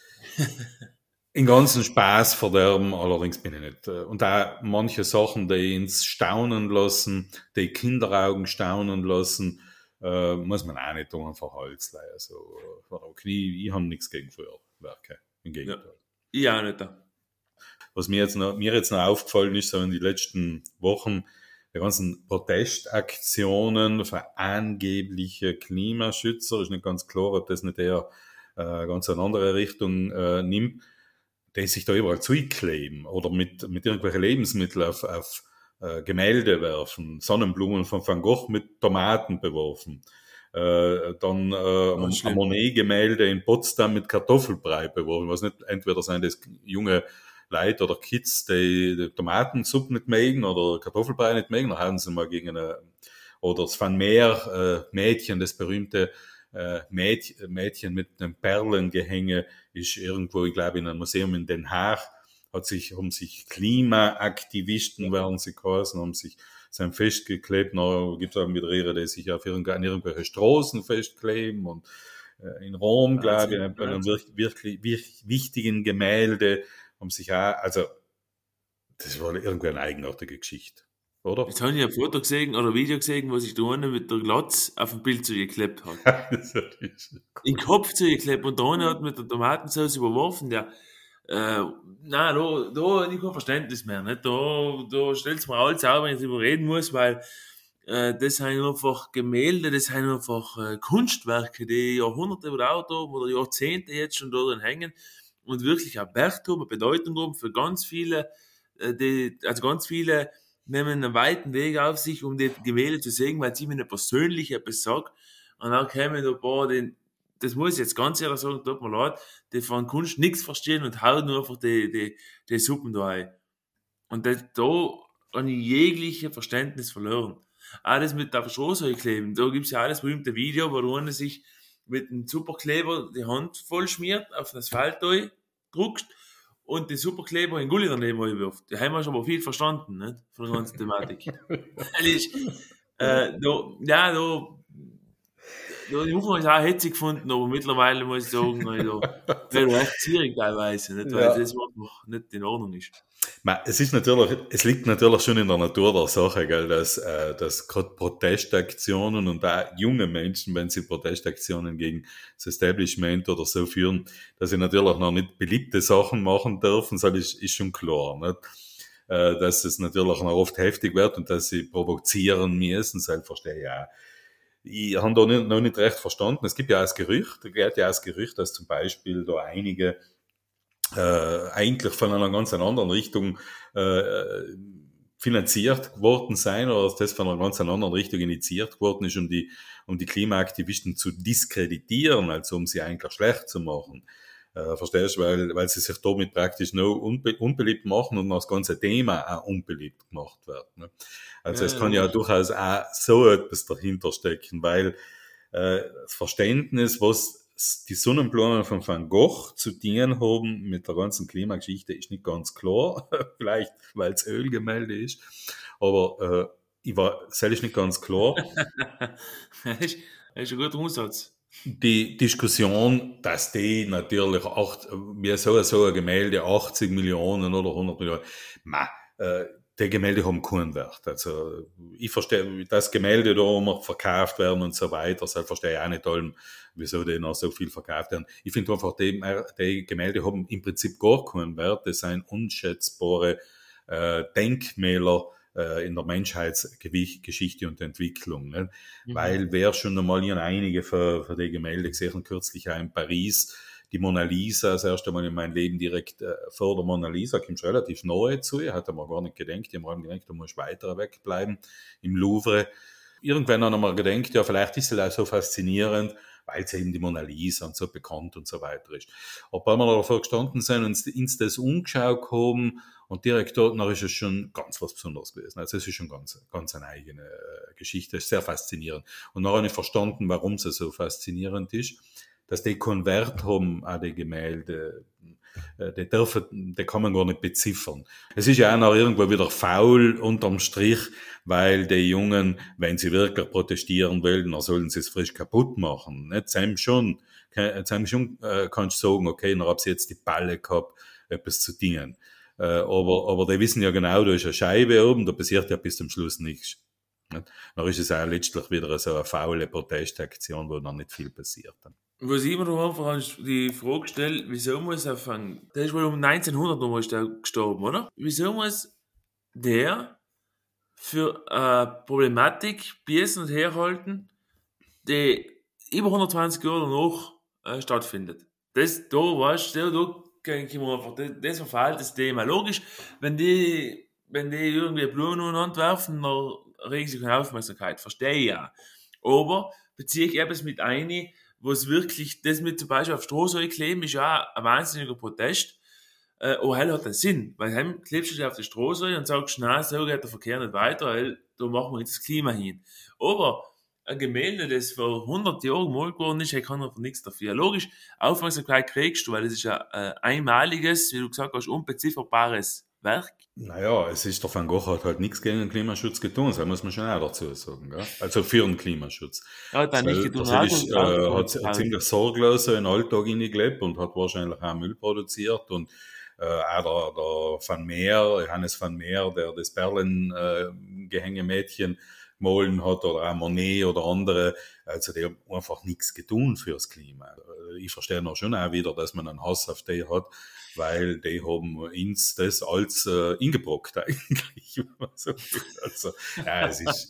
Speaker 2: Den ganzen Spaß verderben, allerdings bin ich nicht. Und auch manche Sachen, die uns staunen lassen, die Kinderaugen staunen lassen, muss man auch nicht einfach Holz leihen. Also, okay, ich habe nichts gegen Feuerwerke. Im
Speaker 1: Ja.
Speaker 2: Gegenteil.
Speaker 1: Ich auch nicht.
Speaker 2: Was mir jetzt noch aufgefallen ist, so in den letzten Wochen, die ganzen Protestaktionen für angebliche Klimaschützer, ist nicht ganz klar, ob das nicht eher ganz eine andere Richtung nimmt, die sich da überall zukleben oder mit irgendwelchen Lebensmitteln auf Gemälde werfen, Sonnenblumen von Van Gogh mit Tomaten beworfen, dann
Speaker 1: Oh,
Speaker 2: ein
Speaker 1: schlimm.
Speaker 2: Monet-Gemälde in Potsdam mit Kartoffelbrei beworfen. Was nicht, entweder sind das junge Leute oder Kids, die Tomatensuppe nicht mögen oder Kartoffelbrei nicht mögen, dann haben sie mal gegen eine, oder es Van Meer Mädchen, das berühmte Mädchen mit einem Perlengehänge ist irgendwo, ich glaube, in einem Museum in Den Haag, haben sich Klimaaktivisten, werden sie geheißen, haben sich sein festgeklebt. Dann gibt es auch wieder ihre, die sich an irgendwelche Straßen festkleben und in Rom, glaube ich,
Speaker 1: Wahnsinn,
Speaker 2: bei einem
Speaker 1: Wahnsinn.
Speaker 2: wirklich wichtigen Gemälde haben sich auch, also das war irgendwie eine eigenartige Geschichte, oder?
Speaker 1: Jetzt habe ich ein Foto gesehen oder ein Video gesehen, wo sich der eine mit der Glotz auf ein Bild zugeklebt hat.
Speaker 2: Das ist
Speaker 1: In den Kopf zugeklebt und der eine hat mit der Tomatensauce überworfen. Ja, nein, da habe ich kein Verständnis mehr. Nicht? Da stellt es mir alles auf, wenn ich darüber reden muss, weil das sind einfach Gemälde, das sind einfach Kunstwerke, die Jahrhunderte oder Jahrzehnte jetzt schon da drin hängen und wirklich einen Wert haben, eine Bedeutung haben für ganz viele, also ganz viele nehmen einen weiten Weg auf sich, um die Gemälde zu sehen, weil sie mir persönlich etwas sagt. Und dann kämen da ein paar, das muss ich jetzt ganz ehrlich sagen, tut mir leid, die von Kunst nichts verstehen und hauen nur einfach die Suppen da rein. Und da habe ich jegliche Verständnis verloren. Alles mit auf der Straße kleben. Da gibt's ja alles berühmte Video, wo der eine sich mit einem Superkleber die Hand voll schmiert, auf den Asphalt druckt und den Superkleber in Gully daneben wirft. Da haben wir schon mal viel verstanden, nicht? Von der ganzen Thematik. Ehrlich, ich habe es auch hetzig gefunden, aber mittlerweile muss ich sagen, also, wird recht schwierig teilweise, nicht? Weil
Speaker 2: ja.
Speaker 1: das einfach nicht in Ordnung ist.
Speaker 2: Es liegt natürlich schon in der Natur der Sache, gell, dass gerade Protestaktionen und auch junge Menschen, wenn sie Protestaktionen gegen das Establishment oder so führen, dass sie natürlich noch nicht beliebte Sachen machen dürfen, das ist schon klar, nicht? Dass es natürlich noch oft heftig wird und dass sie provozieren müssen, das verstehe ich auch. Ich habe da noch nicht recht verstanden. Es gibt ja auch das Gerücht, da geht ja auch das Gerücht, dass zum Beispiel da einige eigentlich von einer ganz anderen Richtung finanziert worden sein oder dass das von einer ganz anderen Richtung initiiert worden ist, um die Klimaaktivisten zu diskreditieren, also um sie eigentlich schlecht zu machen. Verstehst du? Weil sie sich damit praktisch noch unbeliebt machen und das ganze Thema auch unbeliebt gemacht wird. Ne? Also es
Speaker 1: Ja,
Speaker 2: kann ja
Speaker 1: logisch.
Speaker 2: durchaus auch so etwas dahinter stecken, weil das Verständnis, was die Sonnenblumen von Van Gogh zu tun haben mit der ganzen Klimageschichte, ist nicht ganz klar. Vielleicht, weil es Ölgemälde ist. Aber das ist nicht ganz klar.
Speaker 1: Das ist ein guter Ansatz.
Speaker 2: Die Diskussion, dass die natürlich wie so ein Gemälde 80 Millionen oder 100 Millionen, äh, die Gemälde haben keinen Wert. Also, ich verstehe, dass Gemälde da immer verkauft werden und so weiter, das verstehe ich auch nicht allem, wieso die noch so viel verkauft werden. Ich finde einfach, die Gemälde haben im Prinzip gar keinen Wert. Das sind unschätzbare Denkmäler in der Menschheitsgeschichte und Entwicklung. Ne?
Speaker 1: Mhm.
Speaker 2: Weil wer schon einmal einige für die Gemälde gesehen, kürzlich auch in Paris, die Mona Lisa, das erste Mal in meinem Leben direkt vor der Mona Lisa, kommt relativ nahe zu ihr, hat er mir gar nicht gedacht, ich habe mir gedacht, du musst weiter wegbleiben im Louvre. Irgendwann haben wir gedacht, ja, vielleicht ist sie auch so faszinierend, weil sie eben die Mona Lisa und so bekannt und so weiter ist. Aber wenn wir davor gestanden sind und uns das umgeschaut haben und direkt dort, dann ist es schon ganz was Besonderes gewesen. Also es ist schon ganz eine eigene Geschichte, ist sehr faszinierend. Und dann habe ich verstanden, warum sie so faszinierend ist, dass die keinen Wert haben, auch die Gemälde, die kann man gar nicht beziffern. Es ist ja auch noch irgendwo wieder faul unterm Strich, weil die Jungen, wenn sie wirklich protestieren wollen, dann sollen sie es frisch kaputt machen. Nicht? Sam schon kannst du sagen, okay, dann hab sie jetzt die Balle gehabt, etwas zu dienen. Aber die wissen ja genau, da ist eine Scheibe oben, da passiert ja bis zum Schluss nichts. Nicht? Dann ist es auch letztlich wieder so eine faule Protestaktion, wo dann nicht viel passiert.
Speaker 1: Was ich mir da einfach die Frage gestellt, wieso muss er fangen? Der ist wohl um 1900 nochmal ist der gestorben, oder? Wieso muss der für Problematik biesen und herhalten, die über 120 Jahre danach stattfindet? Da, weißt du, da denke ich mir einfach, das verfehlt das Thema. Logisch, wenn die irgendwie Blumen umeinander werfen, dann regen sie keine Aufmerksamkeit. Verstehe ich ja. Aber beziehe ich etwas mit ein, wo es wirklich, das mit zum Beispiel auf Strohsäule kleben, ist ja ein wahnsinniger Protest. Oh, hell hat einen Sinn, weil heim klebst du dich auf die Strohsäule und sagst, na, so geht der Verkehr nicht weiter, weil da machen wir jetzt das Klima hin. Aber ein Gemälde, das vor 100 Jahren gemalt worden ist, kann einfach nichts dafür. Logisch, Aufmerksamkeit kriegst du, weil es ist ein einmaliges, wie du gesagt hast, unbezifferbares Werk.
Speaker 2: Naja, es ist der Van Gogh hat halt nichts gegen den Klimaschutz getan, das muss man schon auch dazu sagen. Gell? Also für den Klimaschutz.
Speaker 1: Er hat dann nicht
Speaker 2: Weil
Speaker 1: getan,
Speaker 2: der hat
Speaker 1: Auto,
Speaker 2: ziemlich sorglos so in den Alltag hineingelebt und hat wahrscheinlich auch Müll produziert und auch der Van Meer, Johannes van Meer, der das Berlin-Gehängemädchen gemahlen hat, oder auch Monet oder andere, also die haben einfach nichts getan fürs Klima. Ich verstehe noch schon auch wieder, dass man einen Hass auf die hat, weil die haben uns das als eingebrockt eigentlich. Wenn man so will. Also, ja, es ist,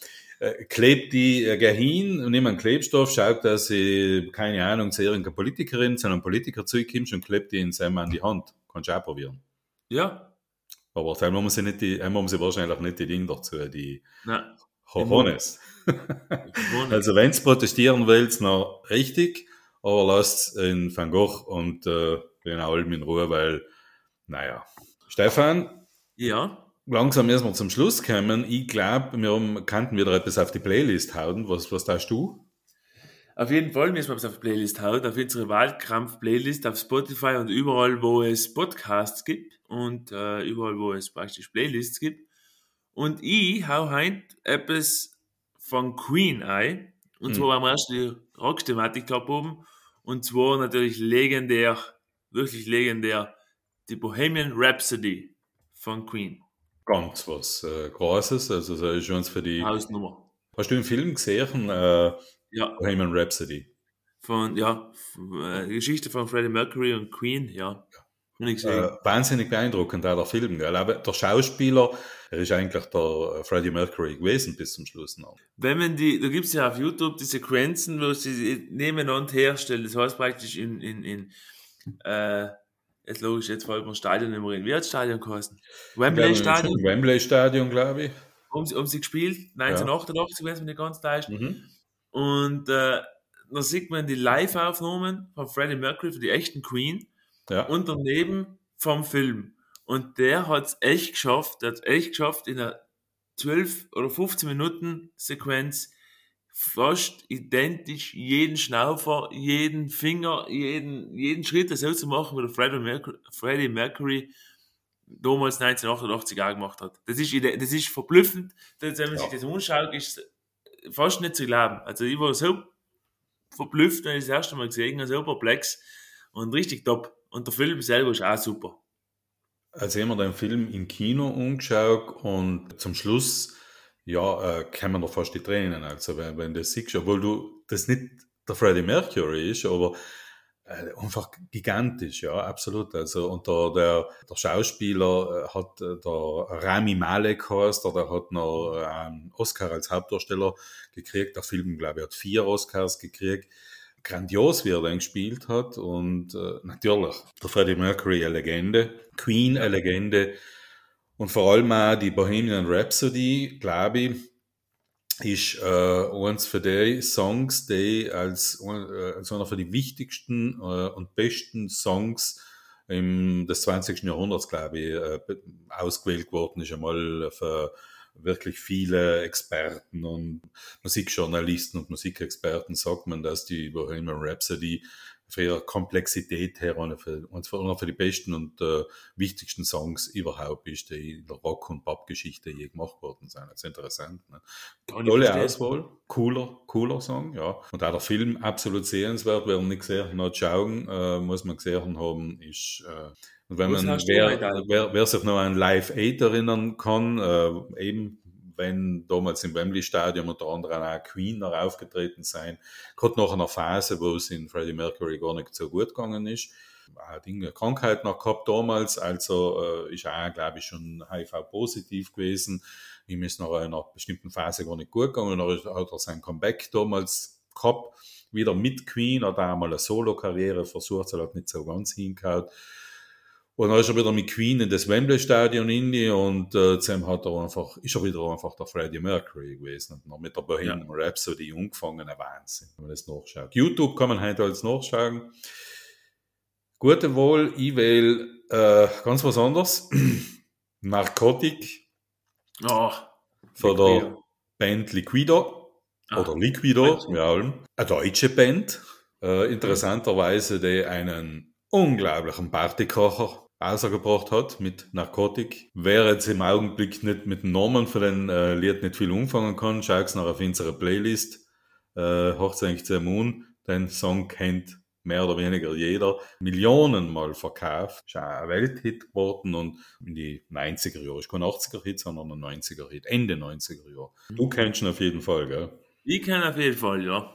Speaker 2: klebt die hin, nimmt einen Klebstoff, schaut, dass sie, keine Ahnung, zu irgendeiner Politikerin, zu einem Politiker zukommt und klebt die in seinem an die Hand. Kannst du auch probieren.
Speaker 1: ja,
Speaker 2: Aber dann haben sie nicht die, haben sie wahrscheinlich nicht die Dinge dazu, die
Speaker 1: nein,
Speaker 2: Hohones. Also, wenn du protestieren willst, noch richtig, aber lasst in Van Gogh und den Alm in Ruhe, weil, naja. Stefan,
Speaker 1: ja.
Speaker 2: langsam müssen wir zum Schluss kommen. Ich glaube, wir könnten wieder etwas auf die Playlist hauen. Was tust du?
Speaker 1: Auf jeden Fall müssen wir es auf die Playlist hauen, auf unsere Wahlkampf-Playlist auf Spotify und überall, wo es Podcasts gibt und überall, wo es praktisch Playlists gibt. Und ich hau heint etwas von Queen ein. Und zwar haben wir erst die Rock-Thematik gehabt oben. Und zwar natürlich legendär, wirklich legendär, die Bohemian Rhapsody von Queen.
Speaker 2: Ganz was Großes. Also, das ist schon für die.
Speaker 1: Hausnummer.
Speaker 2: Hast du den Film gesehen?
Speaker 1: Ja,
Speaker 2: Bohemian Rhapsody.
Speaker 1: Geschichte von Freddie Mercury und Queen, ja. Nicht gesehen.
Speaker 2: Wahnsinnig beeindruckend, auch der Film. Gell? Aber der Schauspieler, er ist eigentlich der Freddie Mercury gewesen bis zum Schluss noch.
Speaker 1: Wenn man da gibt es ja auf YouTube die Sequenzen, wo sie nebeneinander herstellen. Das heißt praktisch jetzt logisch, jetzt fällt mir das Stadion nicht mehr in. Wie hat das Stadion geheißen? Wembley Stadion.
Speaker 2: Wembley Stadion, glaube ich.
Speaker 1: Haben sie gespielt, 1988, wenn es mich nicht ganz täuscht.
Speaker 2: Mhm.
Speaker 1: Und dann sieht man die Live-Aufnahmen von Freddie Mercury für die echten Queen
Speaker 2: Ja.
Speaker 1: und daneben vom Film. Und der hat es echt geschafft, in einer 12 oder 15 Minuten Sequenz fast identisch jeden Schnaufer, jeden Finger, jeden Schritt so zu machen, wie der Freddie Mercury damals 1988 auch gemacht hat. Das ist verblüffend. Wenn man sich das anschaut, ist es fast nicht zu glauben. Also ich war so verblüfft, wenn ich das erste Mal gesehen habe, so perplex und richtig top. Und der Film selber ist auch super.
Speaker 2: Also haben wir den Film im Kino angeschaut und zum Schluss, kämen da fast die Tränen. Also wenn du das siehst, obwohl du das nicht der Freddie Mercury ist, aber einfach gigantisch, ja, absolut. Also, und der Schauspieler hat der Rami Malek heißt, der hat noch einen Oscar als Hauptdarsteller gekriegt. Der Film, glaube ich, hat 4 Oscars gekriegt. Grandios, wie er den gespielt hat. Und natürlich, der Freddie Mercury eine Legende, Queen eine Legende. Und vor allem auch die Bohemian Rhapsody, glaube ich, ist eins für die Songs, die als einer für die wichtigsten und besten Songs des 20. Jahrhunderts, glaube ich, ausgewählt worden ist, einmal für wirklich viele Experten und Musikjournalisten und Musikexperten sagt man, dass die Bohemian Rhapsody für ihre Komplexität her einer für die besten und wichtigsten Songs überhaupt ist, die in der Rock- und Pop-Geschichte je gemacht worden sind. Das ist interessant. Ne? Tolle Auswahl, cooler Song, ja. Und auch der Film absolut sehenswert, wer ihn nicht gesehen hat, schauen, muss man gesehen haben, ist, und wenn man, wer sich noch an Live 8 erinnern kann, eben wenn damals im Wembley Stadion unter anderem auch Queen noch aufgetreten sein, gerade nach einer Phase, wo es in Freddie Mercury gar nicht so gut gegangen ist. Auch Dinge, Krankheit noch gehabt damals, also ist auch, glaube ich, schon HIV-positiv gewesen. Ihm ist nach einer bestimmten Phase gar nicht gut gegangen, und dann hat er sein Comeback damals gehabt, wieder mit Queen, hat auch mal eine Solo-Karriere versucht, das hat nicht so ganz hingehauen. Und dann ist er wieder mit Queen in das Wembley-Stadion und Sam ist er wieder einfach der Freddie Mercury gewesen und noch mit der Bohemian Rhapsody angefangen, ein Wahnsinn, wenn man das nachschaut. YouTube kann man heute alles nachschauen. Gute Wahl, ich wähle ganz was anderes. Narcotic von der Band Liquido oder Liquido, ja, eine deutsche Band. Interessanterweise, die einen unglaublichen Partykocher rausgebracht hat mit Narcotic. Wer jetzt im Augenblick nicht mit dem Namen für den Lied nicht viel umfangen kann, schaut nach auf unsere Playlist. Hochzeitlich zu Moon. Den Song kennt mehr oder weniger jeder. Millionen Mal verkauft. Ist auch ein Welthit geworden und in die 90er Jahre. Ist kein 80er-Hit, sondern ein 90er-Hit. Ende 90er Jahre. Du kennst ihn auf jeden Fall, gell?
Speaker 1: Ich kenne auf jeden Fall, ja.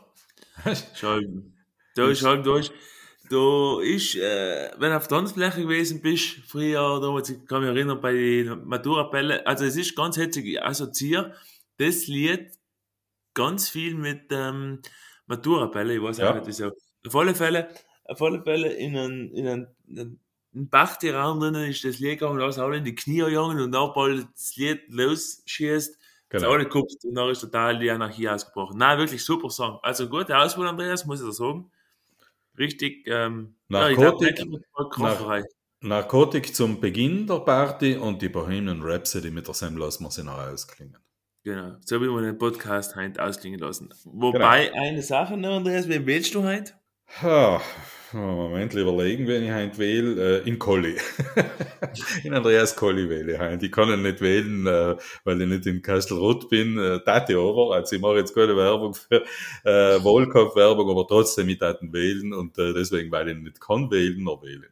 Speaker 1: Da ist halt durch. Du ist, wenn du auf der Tanzfläche gewesen bist, früher, damals, ich kann mich erinnern, bei den Matura-Bälle, also es ist ganz hetzig, ich assoziiere das Lied ganz viel mit Matura-Bälle, ich weiß auch nicht wieso. Auf alle Fälle in einen Partyraum drinnen ist das Lied gegangen, da ist alle in die Knie gegangen und dann bald das Lied losschießt, genau. Alle gekupft und dann ist total die Anarchie ausgebrochen. Nein, wirklich super Song. Also gute Auswahl, Andreas, muss ich da sagen. Richtig,
Speaker 2: Narcotic zum Beginn der Party und die Bohemian Rhapsody mit der Sam lassen wir sie noch ausklingen.
Speaker 1: Genau, so wie wir den Podcast heute ausklingen lassen. Wobei, eine Sache noch, Andreas, wen wählst du heute?
Speaker 2: Moment, überlegen, wenn ich heute wähle, in Colli. In Andreas Colli wähle ich heute. Ich kann ihn nicht wählen, weil ich nicht in Kastelruth bin. Tate aber, also ich mache jetzt keine Werbung für Wahlkampfwerbung, aber trotzdem ich Taten wählen und deswegen, weil ich nicht kann wählen, noch wählen.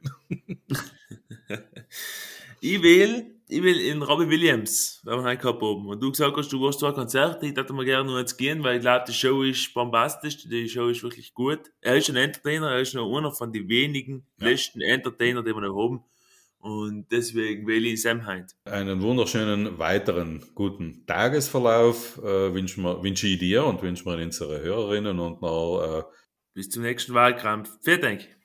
Speaker 1: Ich will in Robbie Williams, wenn wir heute gehabt haben. Und du gesagt hast, du warst zwar Konzerte, ich dachte mir gerne noch jetzt gehen, weil ich glaube, die Show ist bombastisch, die Show ist wirklich gut. Er ist ein Entertainer, er ist noch einer von den wenigen letzten Entertainer, die wir noch haben. Und deswegen wähle ich Sam Hind.
Speaker 2: Einen wunderschönen weiteren guten Tagesverlauf wünsche ich dir und wünsche mir unsere Hörerinnen und noch
Speaker 1: bis zum nächsten Wahlkampf. Vielen Dank.